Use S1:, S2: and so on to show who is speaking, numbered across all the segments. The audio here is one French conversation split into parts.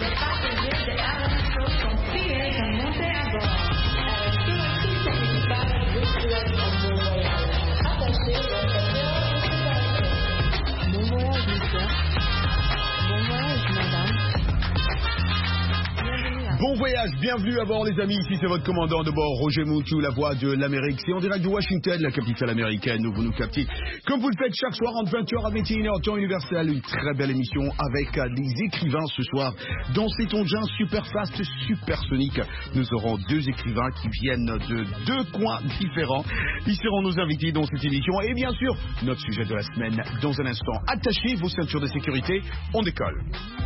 S1: Bon voyage, bienvenue à bord les amis, ici c'est votre commandant de bord, Roger Moutou, la voix de l'Amérique. C'est en direct de Washington, la capitale américaine, où vous nous captez. Comme vous le faites chaque soir entre 20h à 21h, temps universel, une très belle émission avec des écrivains ce soir. Dans cet engin super fast, super sonique, nous aurons deux écrivains qui viennent de deux coins différents. Ils seront nos invités dans cette émission et bien sûr, notre sujet de la semaine dans un instant. Attachez vos ceintures de sécurité, on décolle.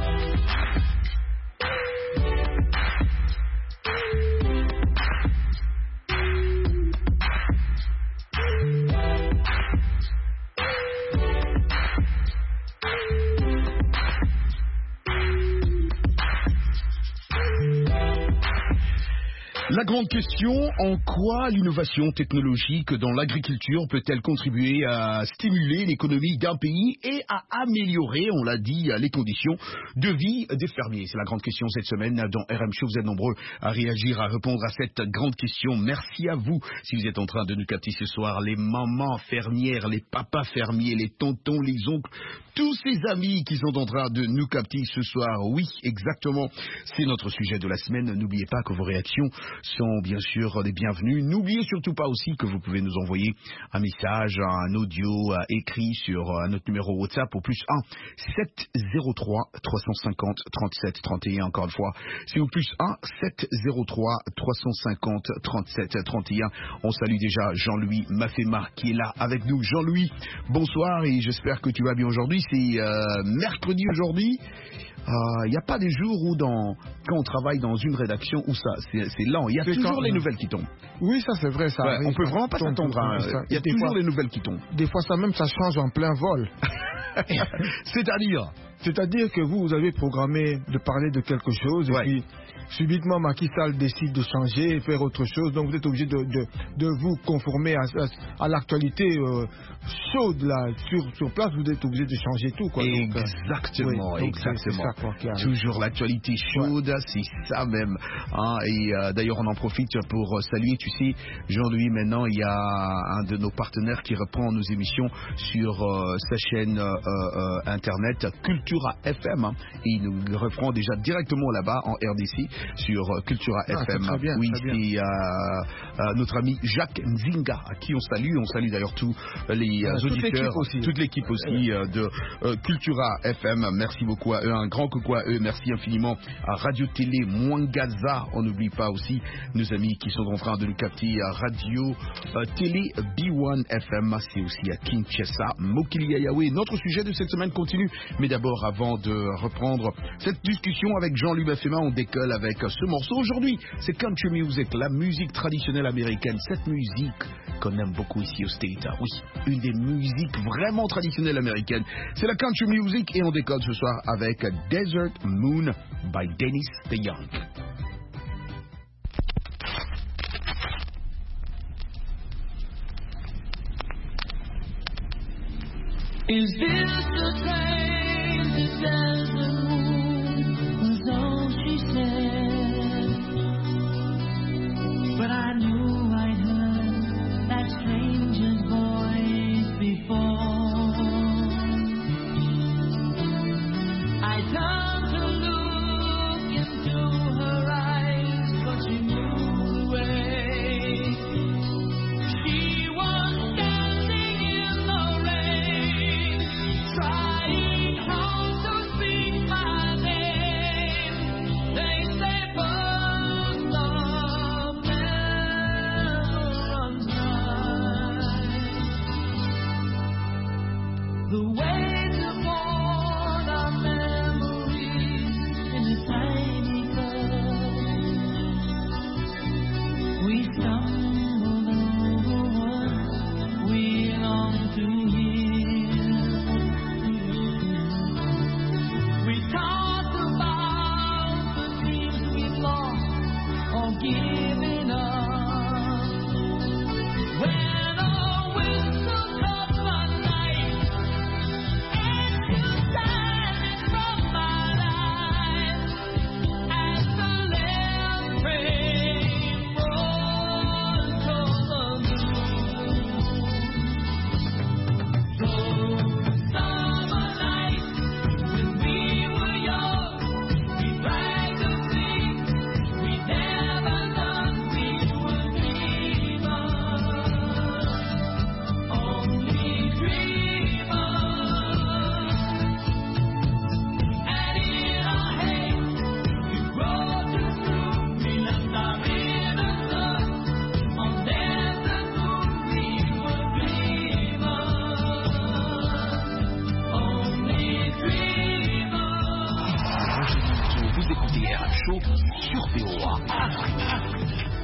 S1: La grande question, en quoi l'innovation technologique dans l'agriculture peut-elle contribuer à stimuler l'économie d'un pays et à améliorer, on l'a dit, les conditions de vie des fermiers? C'est la grande question cette semaine dans RM Show. Vous êtes nombreux à réagir, à répondre à cette grande question. Merci à vous si vous êtes en train de nous capter ce soir. Les mamans fermières, les papas fermiers, les tontons, les oncles, tous ces amis qui sont en train de nous capter ce soir. Oui, exactement, c'est notre sujet de la semaine. N'oubliez pas que vos réactions sont bien sûr les bienvenus. N'oubliez surtout pas aussi que vous pouvez nous envoyer un message, un audio écrit sur notre numéro WhatsApp au plus 1 703 350 37 31. Encore une fois, c'est au plus 1 703 350 37 31. On salue déjà Jean-Louis Mafema qui est là avec nous. Jean-Louis, bonsoir et j'espère que tu vas bien aujourd'hui. C'est mercredi aujourd'hui. Il n'y a pas des jours où quand on travaille dans une rédaction où c'est lent. Il y a toujours les nouvelles qui tombent.
S2: Oui, ça c'est vrai. Ça arrive.
S1: On peut vraiment pas s'attendre. Il y a toujours les nouvelles qui tombent.
S2: Des fois, ça change en plein vol. C'est-à-dire que vous avez programmé de parler de quelque chose et puis subitement Macky Sall décide de changer et faire autre chose. Donc vous êtes obligé de vous conformer à l'actualité chaude là sur place. Vous êtes obligé de changer tout, quoi.
S1: Exactement, exactement. Toujours l'actualité chaude, c'est ça même. Et d'ailleurs on en profite pour saluer, tu sais, Jean-Louis, maintenant il y a un de nos partenaires qui reprend nos émissions sur sa chaîne internet Cultura FM, et il nous reprend déjà directement là-bas en RDC sur Cultura FM.
S2: Très bien,
S1: oui,
S2: très bien.
S1: c'est notre ami Jacques Nzinga, à qui on salue d'ailleurs tous les auditeurs, toute l'équipe aussi de Cultura FM. Merci beaucoup à eux, un grand coucou à eux, merci infiniment à Radio Télé Mwangaza. On n'oublie pas aussi nos amis qui sont en train de nous capter à Radio Télé B1 FM, c'est aussi à Kinshasa. Mokili Ayawe. Notre sujet de cette semaine continue, mais d'abord, avant de reprendre cette discussion avec Jean-Louis Mafema, on décolle avec ce morceau. Aujourd'hui, c'est country music, la musique traditionnelle américaine, cette musique qu'on aime beaucoup ici au State. Oui, une des musiques vraiment traditionnelles américaines, c'est la country music, et on décolle ce soir avec Desert Moon by Dennis DeYoung.
S3: Is this the same? The desert moon was all she said, but I knew I'd heard that stranger's voice before. I turned to look into her eyes, but she moved away. She was standing in the rain, trying hard to speak my
S1: DRM Show sur VOA Afrique.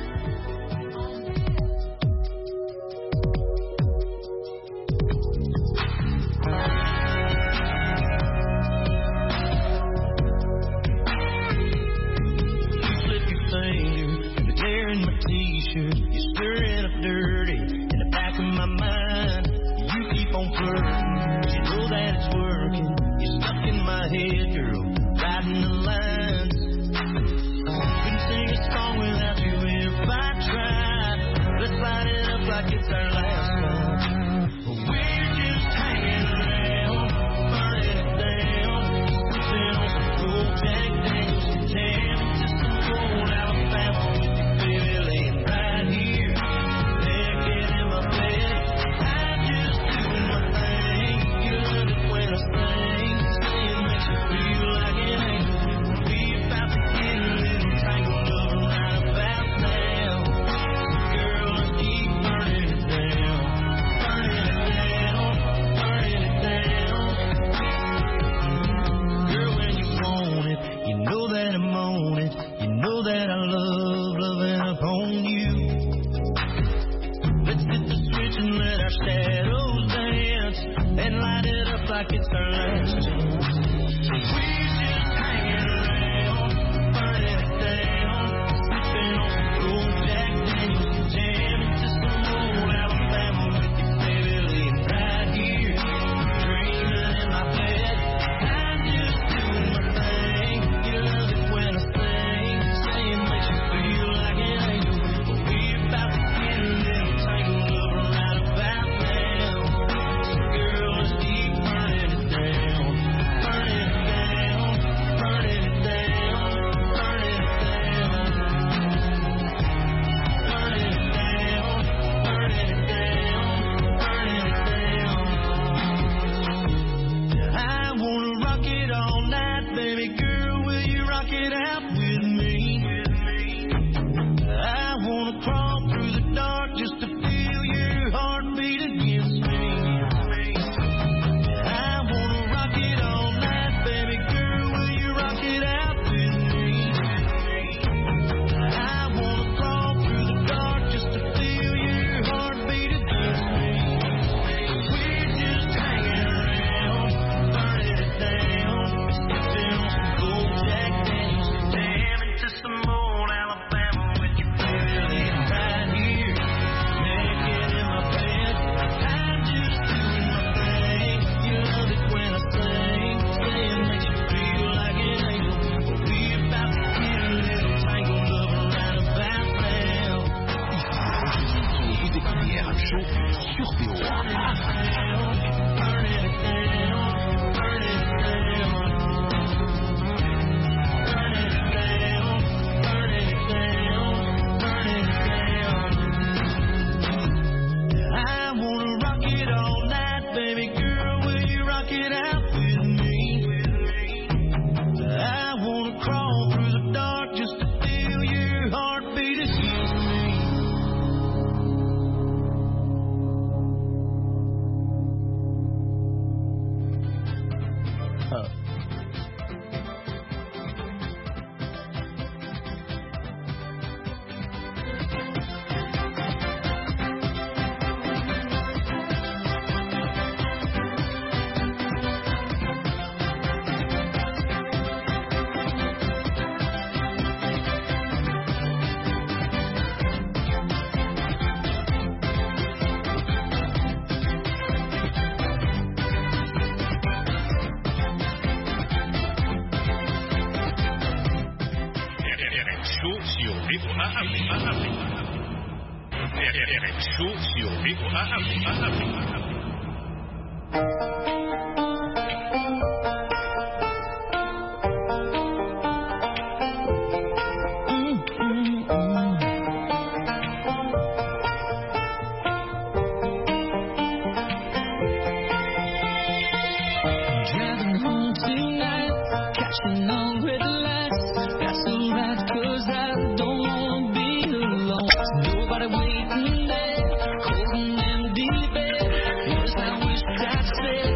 S3: Nobody waiting there, cold and empty bed. Yes, I wish I'd said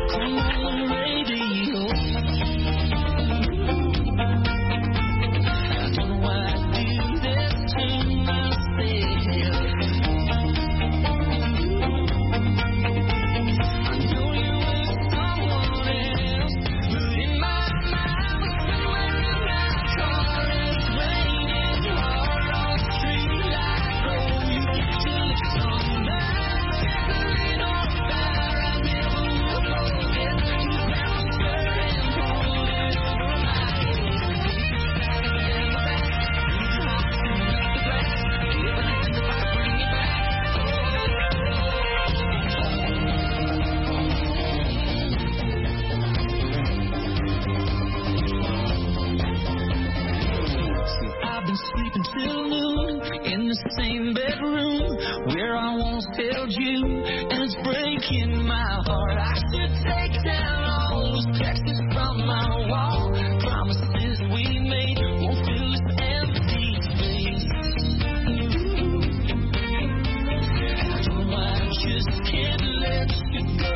S3: sleep until noon in the same bedroom where I once held you, and it's breaking my heart. I should take down all those texts from my wall. Promises we made won't fill this empty space. No, I just can't let you go.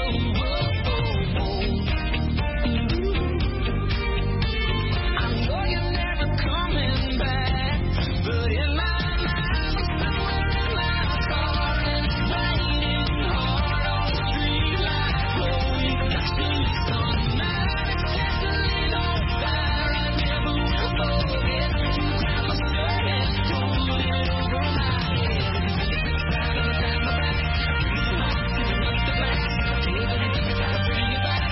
S3: I know you're never coming back, but in my mind, you're somewhere in my car, and it's raining hard on the street light glowing. So it's automatic, gasoline on fire. I never will forget. You grab my shirt and pull it over my head. Inside of my back, reaching out to the back, everything I gotta bring it back.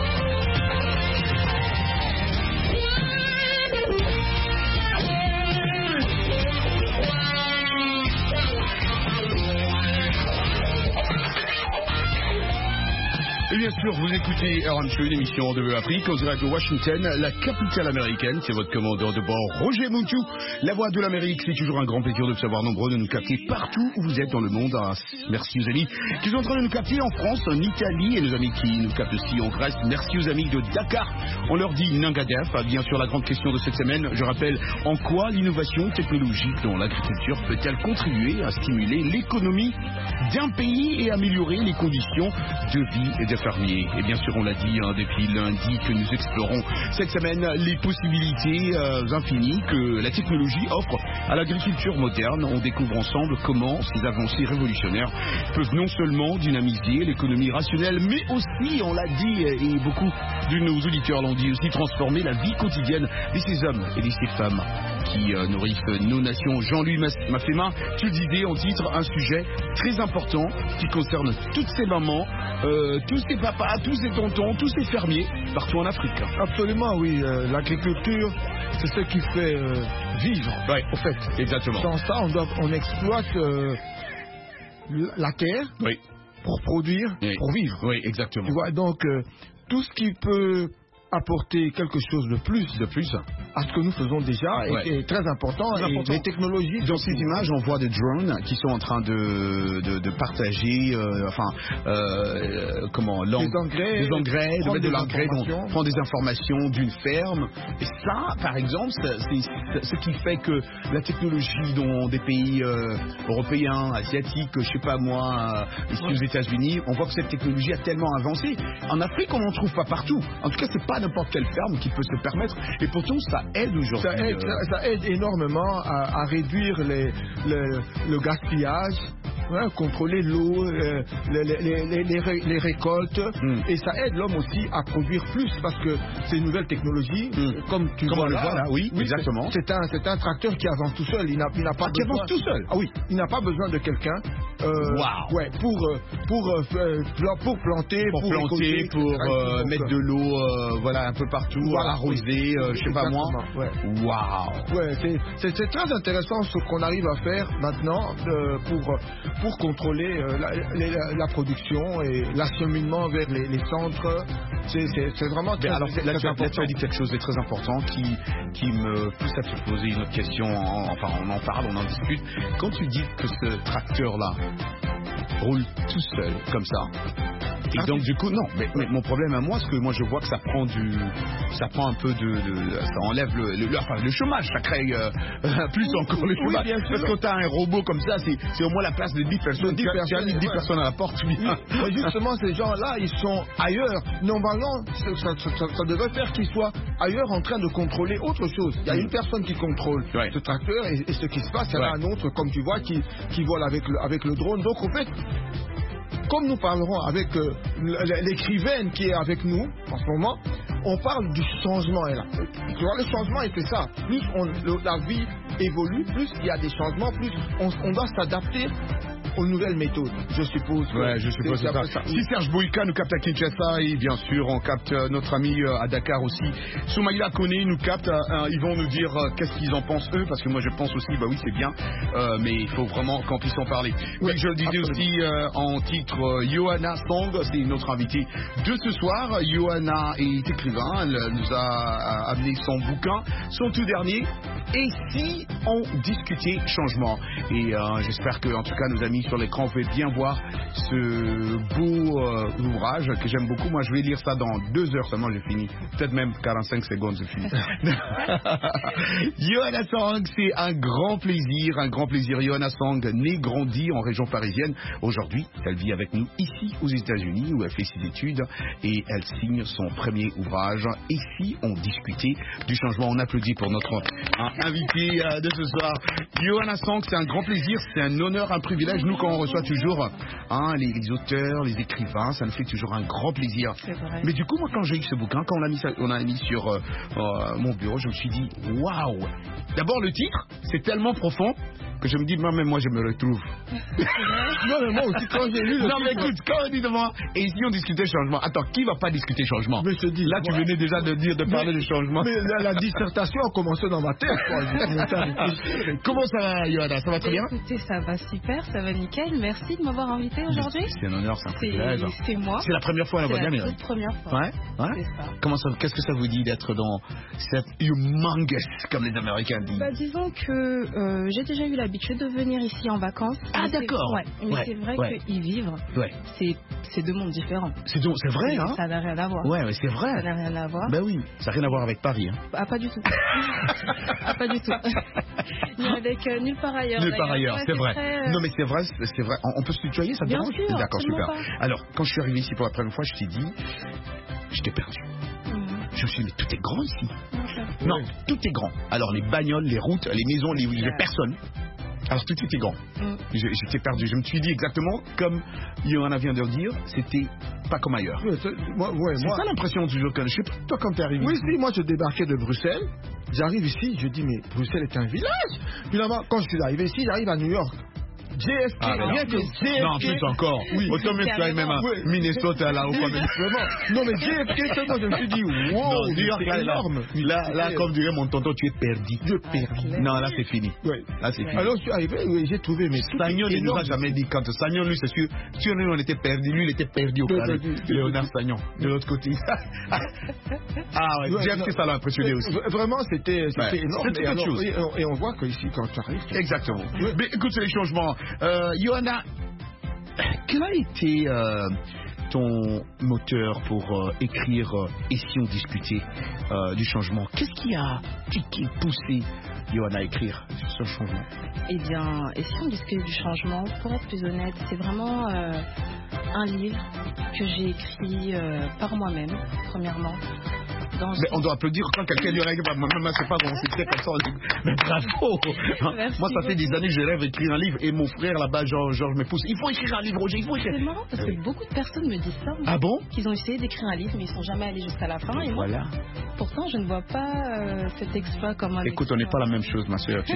S1: Et bien sûr, vous écoutez RMC, une émission de Afrique, en direct de Washington, la capitale américaine. C'est votre commandeur de bord, Roger Moutou. La voix de l'Amérique, c'est toujours un grand plaisir de savoir nombreux de nous capter partout où vous êtes dans le monde. Merci aux amis qui sont en train de nous capter en France, en Italie, et nos amis qui nous captent aussi en Grèce. Merci aux amis de Dakar. On leur dit Nangadef. Bien sûr, la grande question de cette semaine, je rappelle, en quoi l'innovation technologique dans l'agriculture peut-elle contribuer à stimuler l'économie d'un pays et améliorer les conditions de vie des fermiers. Et bien sûr, on l'a dit depuis lundi que nous explorons cette semaine les possibilités infinies que la technologie offre à l'agriculture moderne. On découvre ensemble comment ces avancées révolutionnaires peuvent non seulement dynamiser l'économie rationnelle, mais aussi, on l'a dit, et beaucoup de nos auditeurs l'ont dit aussi, transformer la vie quotidienne de ces hommes et de ces femmes qui nourrissent nos nations. Jean-Louis Mafema, tu le disais en titre, un sujet très important qui concerne toutes ces mamans, tous ces papas, tous ces tontons, tous ces fermiers partout en Afrique.
S2: Absolument, oui. L'agriculture, c'est ce qui fait vivre.
S1: Ouais,
S2: au fait.
S1: Exactement.
S2: Sans ça, on exploite la terre,
S1: oui,
S2: pour produire,
S1: oui,
S2: pour vivre.
S1: Oui, exactement.
S2: Tu vois, donc tout ce qui peut apporter quelque chose de plus à ce que nous faisons déjà est très important. Et les technologies.
S1: Dans ces images, on voit des drones qui sont en train de partager, des engrais, de mettre de l'engrais, prendre des informations d'une ferme. Et ça, par exemple, c'est ce qui fait que la technologie dans des pays européens, asiatiques, je sais pas moi, ici aux États-Unis, on voit que cette technologie a tellement avancé. En Afrique, on n'en trouve pas partout. En tout cas, c'est pas n'importe quelle ferme qui peut se permettre, et pourtant ça aide aujourd'hui.
S2: Ça aide énormément à réduire le gaspillage, contrôler l'eau, les récoltes, et ça aide l'homme aussi à produire plus, parce que ces nouvelles technologies, comme tu vois là,
S1: oui, exactement.
S2: C'est un tracteur qui avance tout seul. Il n'a pas besoin,
S1: avance tout seul.
S2: Ah oui, il n'a pas besoin de quelqu'un. Pour planter,
S1: mettre de l'eau, un peu partout, arroser, je sais pas moi.
S2: C'est très intéressant ce qu'on arrive à faire maintenant pour contrôler la production et l'acheminement vers les centres. C'est vraiment très important.
S1: Là, tu as dit quelque chose de très important qui me pousse à te poser une autre question. On en parle, on en discute. Quand tu dis que ce tracteur-là roule tout seul, comme ça, et donc du coup, non, mais mon problème à moi, c'est que moi je vois que ça prend un peu ça enlève le chômage, ça crée plus encore le chômage.
S2: Oui,
S1: parce que quand t'as un robot comme ça, c'est au moins la place de 10 personnes. 10 personnes à la porte.
S2: Mais justement, ces gens-là, ils sont ailleurs. Normalement, ça devrait faire qu'ils soient ailleurs en train de contrôler autre chose. Il y a une personne qui contrôle ce tracteur, et ce qui se passe, il y en a un autre, comme tu vois, qui vole avec le drone. Donc en fait, comme nous parlerons avec l'écrivaine qui est avec nous en ce moment, on parle du changement. Tu vois, le changement, il fait ça. Plus la vie évolue, plus il y a des changements, plus on doit s'adapter aux nouvelles méthodes, je suppose.
S1: Ouais, je suppose
S2: c'est
S1: ça.
S2: un peu ça.
S1: Si Serge Bouyka nous capte à Kinshasa et bien sûr on capte notre ami à Dakar aussi. Soumaïla Koné nous capte, ils vont nous dire qu'est-ce qu'ils en pensent eux, parce que moi je pense aussi, bah oui c'est bien, mais il faut vraiment qu'on puisse en parler. Oui, je le disais aussi en titre, Johanna Song, c'est notre invitée de ce soir. Johanna est écrivain, elle nous a amené son bouquin, son tout dernier. Et si on discutait changement? Et j'espère que, en tout cas, nos amis sur l'écran, vous pouvez bien voir ce beau ouvrage que j'aime beaucoup. Moi, je vais lire ça dans 2 heures seulement, j'ai fini. Peut-être même 45 secondes, j'ai fini. Johanna Sang, c'est un grand plaisir, un grand plaisir. Johanna Sang, née, grandie en région parisienne. Aujourd'hui, elle vit avec nous ici aux États-Unis où elle fait ses études et elle signe son premier ouvrage. Et si on discutait du changement? On applaudit pour notre invité de ce soir. Johanna Sang, c'est un grand plaisir, c'est un honneur, un privilège. Nous, quand on reçoit toujours les auteurs, les écrivains, ça nous fait toujours un grand plaisir.
S4: C'est vrai.
S1: Mais du coup, moi, quand j'ai eu ce bouquin, quand on a mis sur mon bureau, je me suis dit, waouh! D'abord, le titre, c'est tellement profond que je me dis, même moi, je me retrouve.
S2: Non, mais moi aussi, quand j'ai lu le
S1: Non, mais
S2: titre,
S1: écoute, quand on dit devant, et si on discutait changement, attends, qui va pas discuter changement?
S2: mais je te dis,
S1: Là, tu
S2: moi-
S1: venais déjà de parler de changement.
S2: Mais la dissertation a commencé dans ma tête, quoi. J'ai commencé à réfléchir.
S1: Comment ça va, Johanna? Ça va très bien?
S4: Écoutez, ça va super, ça va nickel. Merci de m'avoir invité aujourd'hui.
S1: C'est un honneur, c'est un privilège.
S4: C'est moi.
S1: C'est la première fois à la
S4: C'est
S1: voix
S4: la
S1: d'Amérique.
S4: toute première fois.
S1: Ouais, ouais.
S4: C'est ça.
S1: Comment ça, qu'est-ce que ça vous dit d'être dans cette humongous, comme les Américains disent?
S4: Bah, disons que j'ai déjà eu l'habitude de venir ici en vacances.
S1: Ah,
S4: Mais c'est-
S1: d'accord.
S4: Ouais, mais
S1: Ouais,
S4: c'est vrai
S1: ouais.
S4: que y vivre,
S1: Ouais.
S4: c'est 2 mondes différents.
S1: C'est vrai, hein?
S4: Ça n'a rien à voir.
S1: Ouais, mais c'est
S4: Ça
S1: vrai.
S4: n'a rien à voir.
S1: Ben oui, ça n'a rien à voir avec Paris, hein.
S4: Ah, pas du tout. Ah, pas du tout. Ni avec nulle part ailleurs.
S1: Nulle part
S4: d'ailleurs.
S1: ailleurs,
S4: Ouais,
S1: c'est vrai.
S4: très,
S1: Non, mais c'est vrai, c'est vrai. On peut se tutoyer, ça te
S4: Bien
S1: dérange?
S4: sûr,
S1: D'accord, super.
S4: absolument
S1: Alors, quand je suis arrivé ici pour la première fois, je t'ai dit, je t'ai perdu. Je me suis dit, mais tout est grand ici. Non, tout est grand. Alors, les bagnoles, les routes, les maisons, les personnes. Alors, tout était grand. J'étais perdu. Je me suis dit exactement, comme Johanna vient de le dire, c'était pas comme ailleurs.
S2: Ouais,
S1: C'est
S2: moi,
S1: ça l'impression toujours que je sais pas, toi quand t'es arrivé.
S2: oui,
S1: ici.
S2: si, moi je débarquais de Bruxelles, j'arrive ici, je dis mais Bruxelles est un village. Finalement, quand je suis arrivé ici, j'arrive à New York. JFK,
S1: Ah, mais non.
S2: rien que JFK.
S1: Non, plus encore.
S2: Oui.
S1: Autant même que même à
S2: Oui.
S1: Minnesota là, ou quoi même.
S2: Vraiment. Non mais JFK seulement, je me suis dit wow,
S1: Non, New York,
S2: c'est
S1: là,
S2: énorme.
S1: là, comme dirait mon tonton, tu es perdu.
S2: Je perds.
S1: Non, là, c'est fini.
S2: Ouais.
S1: Là, c'est fini.
S2: Alors je suis arrivé, oui, j'ai trouvé mes tout
S1: Sagnon,
S2: est
S1: il nous a
S2: énorme.
S1: jamais dit. Quand Sagnon, lui, c'est sûr, si on était perdu, lui, il était perdu au carré.
S2: Perdu.
S1: Léonard Sagnon, de l'autre côté. Ah ouais,
S2: Ouais,
S1: JFK,
S2: non.
S1: ça l'a impressionné aussi.
S2: Vraiment, c'était
S1: Ouais.
S2: énorme.
S1: C'est
S2: Et,
S1: autre
S2: alors,
S1: chose.
S2: et on voit qu'ici, quand tu arrives,
S1: Exactement. Mais écoute, c'est les changements. Johanna, quel a été ton moteur pour écrire Et si on discutait du changement? Qu'est-ce qui a poussé Johanna à écrire sur ce changement?
S4: Eh bien, et si on discute du changement, pour être plus honnête, c'est vraiment un livre que j'ai écrit par moi-même, premièrement.
S1: Mais on doit applaudir quand quelqu'un lui règle. Moi, c'est pas mon succès comme ça. Mais bravo.
S4: Merci
S1: Moi, ça fait des
S4: beaucoup.
S1: années que je rêve d'écrire un livre. Et mon frère là-bas, Georges me pousse. Il faut écrire un livre, Roger. Il faut écrire.
S4: C'est marrant parce que beaucoup de personnes me disent ça.
S1: Ah bon?
S4: Qu'ils ont essayé d'écrire un livre, mais ils sont jamais allés jusqu'à la fin. Et moi,
S1: Voilà.
S4: pourtant, je ne vois pas cet exploit comme un
S1: Écoute, on n'est pas la même chose, ma soeur.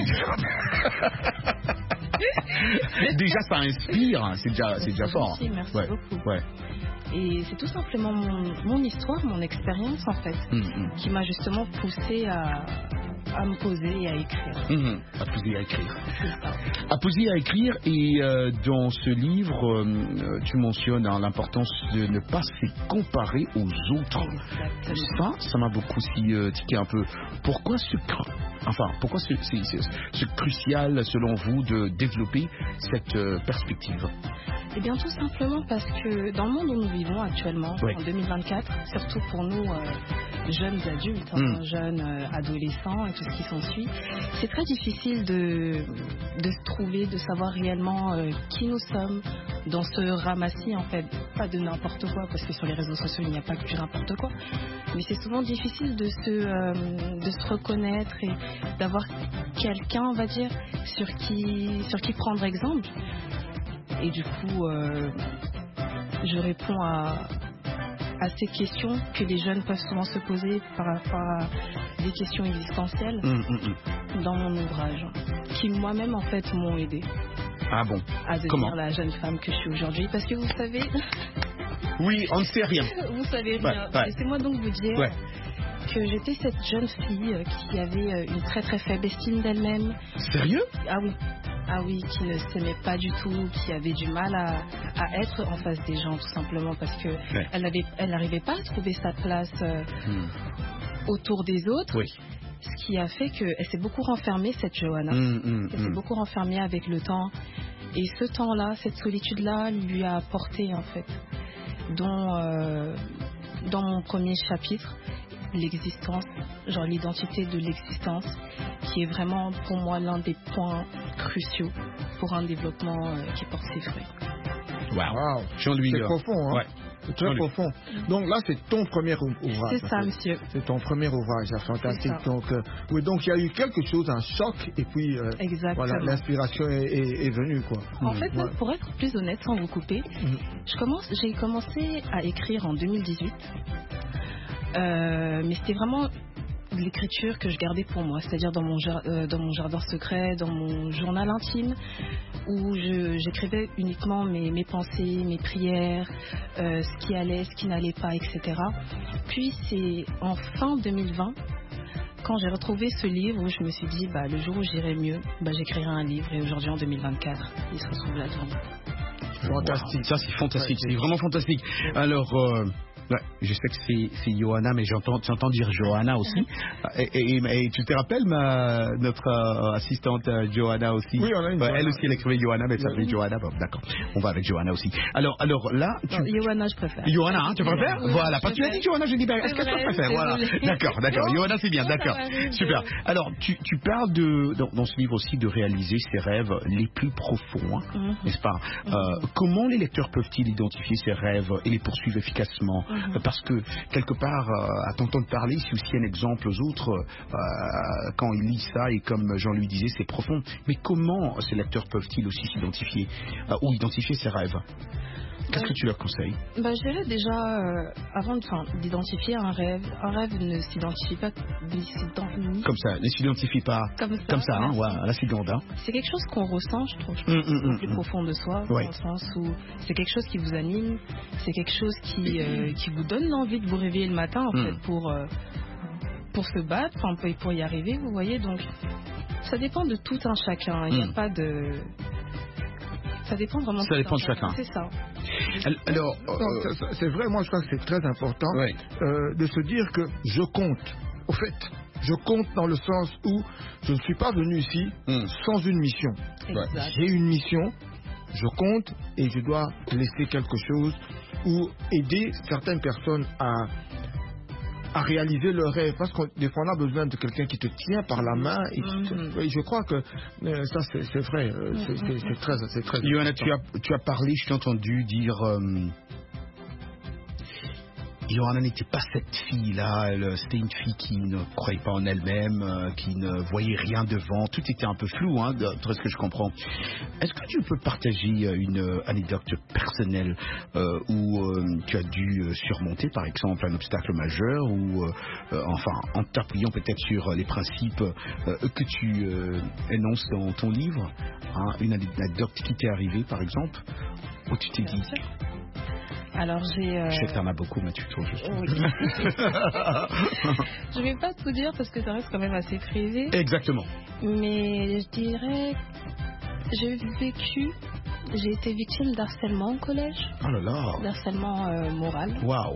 S1: Déjà, ça inspire. C'est déjà fort.
S4: Merci, merci
S1: Ouais.
S4: beaucoup.
S1: Ouais.
S4: Et c'est tout simplement mon histoire, mon expérience en fait, qui m'a justement poussé à me poser et à écrire.
S1: À poser à écrire.
S4: C'est ça.
S1: À poser à écrire, et dans ce livre, tu mentionnes l'importance de ne pas se comparer aux autres.
S4: Exactement.
S1: Ça m'a beaucoup aussi tiqué un peu. Pourquoi pourquoi c'est crucial selon vous de développer cette perspective?
S4: Eh bien, tout simplement parce que dans le monde où nous vivons actuellement,
S1: Oui.
S4: en 2024, surtout pour nous jeunes adultes, jeunes adolescents et tout ce qui s'ensuit, c'est très difficile de se trouver, de savoir réellement qui nous sommes dans ce ramassis, en fait, pas de n'importe quoi, parce que sur les réseaux sociaux, il n'y a pas que du n'importe quoi, mais c'est souvent difficile de se reconnaître et d'avoir quelqu'un, on va dire, sur qui prendre exemple. Et du coup, je réponds à ces questions que les jeunes peuvent souvent se poser par rapport à des questions existentielles dans mon ouvrage, qui moi-même en fait m'ont aidé.
S1: Ah bon?
S4: à devenir
S1: Comment?
S4: la jeune femme que je suis aujourd'hui. Parce que vous savez,
S1: Oui, on ne sait rien.
S4: vous savez rien.
S1: Ouais.
S4: Laissez-moi donc vous dire
S1: Ouais.
S4: que j'étais cette jeune fille qui avait une très très faible estime d'elle-même.
S1: Sérieux?
S4: Ah oui, qui ne s'aimait pas du tout, qui avait du mal à être en face des gens, tout simplement parce que
S1: Ouais.
S4: elle n'arrivait pas à trouver sa place autour des autres.
S1: Oui.
S4: Ce qui a fait qu'elle s'est beaucoup renfermée, cette Johanna. Elle s'est beaucoup renfermée avec le temps. Et ce temps-là, cette solitude-là, lui a apporté, en fait, dont dans mon premier chapitre, l'existence, genre l'identité de l'existence, qui est vraiment pour moi l'un des points cruciaux pour un développement qui porte ses fruits.
S2: Wow.
S1: Jean-Louis.
S2: C'est profond, hein?
S1: Ouais.
S2: C'est très
S1: Jean-Louis.
S2: profond. Donc là, c'est ton premier ouvrage.
S4: C'est ça, monsieur.
S2: C'est ton premier ouvrage, fantastique.
S4: C'est ça.
S2: Donc, oui, donc il y a eu quelque chose, un choc, et puis
S4: Exactement.
S2: voilà, l'inspiration est venue, quoi.
S4: En fait,
S2: Ouais.
S4: pour être plus honnête, sans vous couper, j'ai commencé à écrire en 2018. Mais c'était vraiment de l'écriture que je gardais pour moi, c'est-à-dire dans mon jardin secret, dans mon journal intime, où j'écrivais uniquement mes pensées, mes prières, ce qui allait, ce qui n'allait pas, etc. Puis c'est en fin 2020, quand j'ai retrouvé ce livre, où je me suis dit, le jour où j'irai mieux, j'écrirai un livre, et aujourd'hui en 2024, il se retrouve là devant moi.
S2: Fantastique.
S1: Wow. Ça, c'est fantastique.
S2: Ouais,
S1: c'est vraiment fantastique. Alors, ouais, je sais que c'est Johanna, mais j'entends dire Johanna aussi. Et tu te rappelles notre assistante Johanna aussi?
S2: Oui, on a une
S1: Ouais,
S2: Johanna.
S1: elle aussi, elle écrivait Johanna, mais elle s'appelait Johanna. Bon, d'accord, on va avec Johanna aussi. Alors là,
S4: Non, Johanna, je préfère.
S1: Johanna, hein, tu préfères?
S4: Oui,
S1: Voilà,
S4: je
S1: parce que tu as
S4: préfère.
S1: dit Johanna, je dis, est-ce que
S4: C'est
S1: tu
S4: vrai,
S1: préfères? Voilà,
S4: désolée.
S1: d'accord,
S4: Non,
S1: Johanna, c'est bien,
S4: ça
S1: d'accord.
S4: m'arrive.
S1: Super. Alors, tu parles dans ce livre aussi de réaliser ses rêves les plus profonds, hein, n'est-ce pas? Comment les lecteurs peuvent-ils identifier ces rêves et les poursuivre efficacement? Parce que, quelque part, à t'entendre parler, c'est aussi un exemple aux autres, quand ils lisent ça, et comme Jean-Louis disait, c'est profond. Mais comment ces lecteurs peuvent-ils aussi s'identifier ou identifier ces rêves? Qu'est-ce que tu leur conseilles?
S4: Je dirais déjà, avant d'identifier un rêve ne s'identifie pas
S1: Comme ça, ne s'identifie pas comme ça, hein,
S4: merci.
S1: ouais, la seconde. Hein.
S4: C'est quelque chose qu'on ressent, je trouve, au plus profond de soi,
S1: Ouais.
S4: dans le sens où c'est quelque chose qui vous anime, c'est quelque chose qui vous donne l'envie de vous réveiller le matin, en fait, pour se battre, et pour y arriver, vous voyez. Donc, ça dépend de tout un chacun. Il n'y a pas de... Ça dépend vraiment
S1: Ça dépend de chacun.
S4: C'est ça.
S1: Alors,
S2: C'est vrai, moi je crois que c'est très important
S1: Ouais.
S2: de se dire que je compte. Au fait, je compte dans le sens où je ne suis pas venu ici sans une mission.
S4: Exact.
S2: J'ai une mission, je compte et je dois laisser quelque chose ou aider certaines personnes à réaliser leur rêve. Parce que des fois, on a besoin de quelqu'un qui te tient par la main. Et et je crois que ça, c'est vrai. C'est très
S1: Johanna,
S2: important.
S1: tu as parlé, je t'ai entendu dire... Johanna n'était pas cette fille-là, c'était une fille qui ne croyait pas en elle-même, qui ne voyait rien devant, tout était un peu flou, hein, de ce que je comprends. Est-ce que tu peux partager une anecdote personnelle où tu as dû surmonter par exemple un obstacle majeur ou en t'appuyant peut-être sur les principes que tu énonces dans ton livre, hein, une anecdote qui t'est arrivée par exemple, où tu t'es dit...
S4: Alors j'ai...
S1: Je sais que t'en as beaucoup, mais tu trouves juste.
S4: Oui. Je vais pas tout dire parce que ça reste quand même assez privé.
S1: Exactement.
S4: Mais je dirais, j'ai été victime d'harcèlement au collège,
S1: Oh là là.
S4: d'harcèlement moral.
S1: Waouh.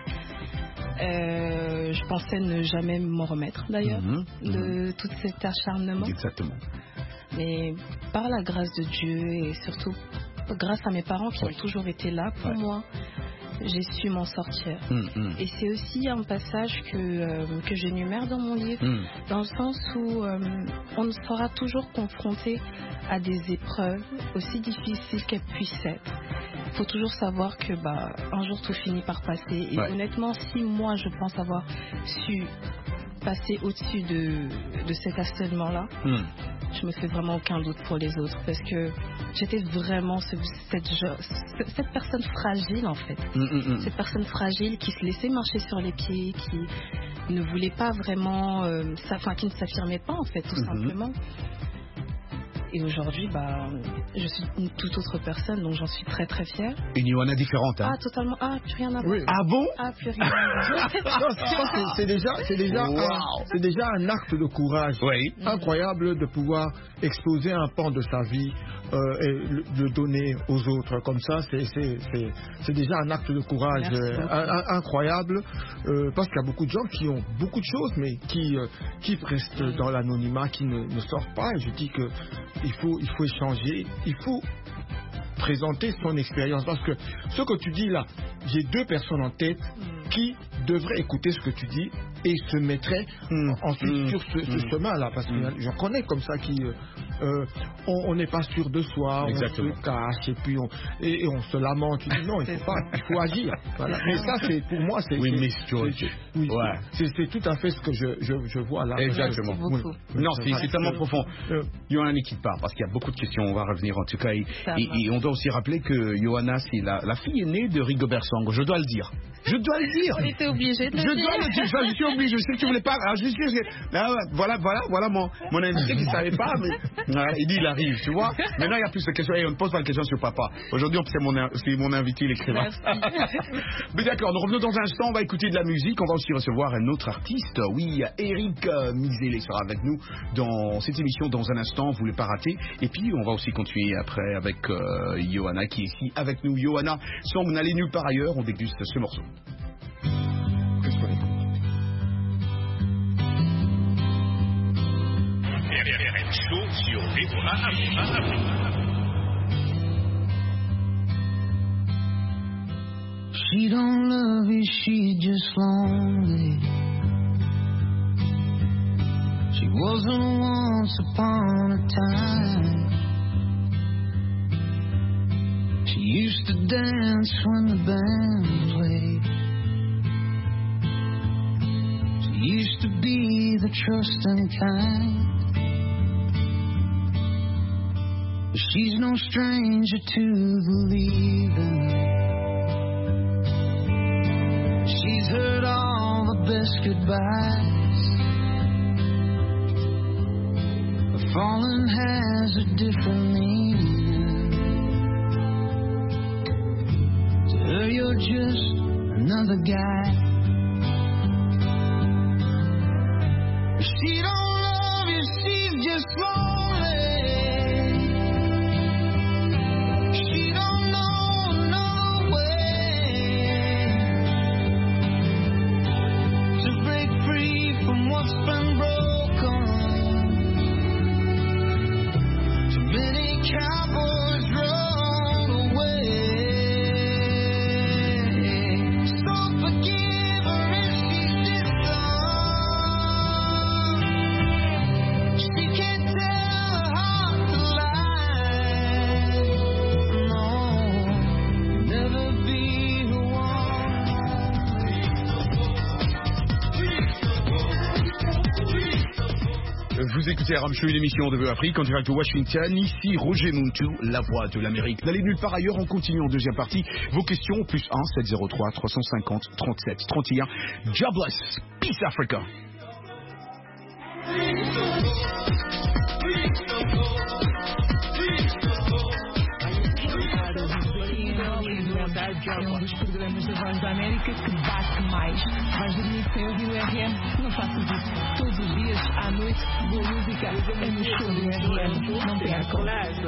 S4: Je pensais ne jamais m'en remettre d'ailleurs de tout cet acharnement.
S1: Exactement.
S4: Mais par la grâce de Dieu et surtout grâce à mes parents qui ont toujours été là pour moi, j'ai su m'en sortir. Et c'est aussi un passage que j'énumère dans mon livre, dans le sens où on sera toujours confronté à des épreuves, aussi difficiles qu'elles puissent être. Il faut toujours savoir que un jour tout finit par passer. Et honnêtement, si moi je pense avoir su passer au-dessus de cet harcèlement-là, je me fais vraiment aucun doute pour les autres, parce que j'étais vraiment cette personne fragile en fait. Cette personne fragile qui se laissait marcher sur les pieds, qui ne voulait pas vraiment, qui ne s'affirmait pas en fait, tout simplement. Et aujourd'hui, je suis une toute autre personne, donc j'en suis très très fière.
S1: Une Ioana différente, hein.
S4: Ah, totalement. Ah, plus rien à voir.
S2: Oui.
S1: Ah bon?
S4: Ah, plus rien à voir.
S2: Non, ça, c'est déjà un acte de courage incroyable de pouvoir exposer un pan de sa vie et le donner aux autres. Comme ça, c'est déjà un acte de courage incroyable parce qu'il y a beaucoup de gens qui ont beaucoup de choses mais qui restent dans l'anonymat, qui ne sortent pas. Et je dis que il faut échanger, il faut présenter son expérience, parce que ce que tu dis là, j'ai deux personnes en tête qui devraient écouter ce que tu dis et se mettraient ensuite sur ce chemin-là, parce que j'en connais comme ça qui on n'est pas sûr de soi,
S1: exactement.
S2: On se cache et puis on se lamente. Tu dis non, il faut agir. Voilà. Mais ça, c'est pour moi, c'est tout à fait ce que je vois là.
S1: Exactement. Non, c'est tellement profond. Ioana ne quitte pas, parce qu'il y a beaucoup de questions. On va revenir en tout cas. Et on doit aussi rappeler que Ioana, c'est la fille aînée de Rigobert Song. Je dois le dire.
S4: On était obligé de le dire.
S1: Je suis obligé. Je sais que tu voulais pas. Alors, je suis voilà mon invité qui ne savait pas, mais il dit il arrive, tu vois. Maintenant, il n'y a plus de questions. Et on ne pose pas de questions sur papa. Aujourd'hui, c'est mon invité, l'écrivain. Mais d'accord, nous revenons dans un instant. On va écouter de la musique. On va aussi recevoir un autre artiste. Oui, Eric Mizele sera avec nous dans cette émission dans un instant. Vous ne voulez pas rater. Et puis, on va aussi continuer après avec Ioana qui est ici avec nous. Ioana, sans vous n'allez nulle part ailleurs, on déguste ce morceau.
S5: RM Show sur Déborah Afrique.
S3: She don't love you, she's just lonely. She wasn't once upon a time. She used to dance when the band played. She used to be the trusting kind. But she's no stranger to believing. She's heard all the best goodbyes. But falling has a different meaning. To her you're just another guy. She don't love you, she's just lonely. She don't know another way to break free from what's been broken. Too many cowboys run away. So forgive her if she's distant. She can't tell her heart to lie. No, never be the
S1: Vous écoutez RM Show, une émission de Afrique en direct de Washington. Ici Roger Muntu, la voix de l'Amérique. N'allez nulle part ailleurs, on continue en deuxième partie. Vos questions, plus 1 703 350 37 31. Jobless, Peace Africa.
S6: É um dos programas da Voz da América que bate mais. Vais dormir sem ouvir o RM? Não faças isso. Todos os dias, à noite, boa música é no show do RM. Não percam.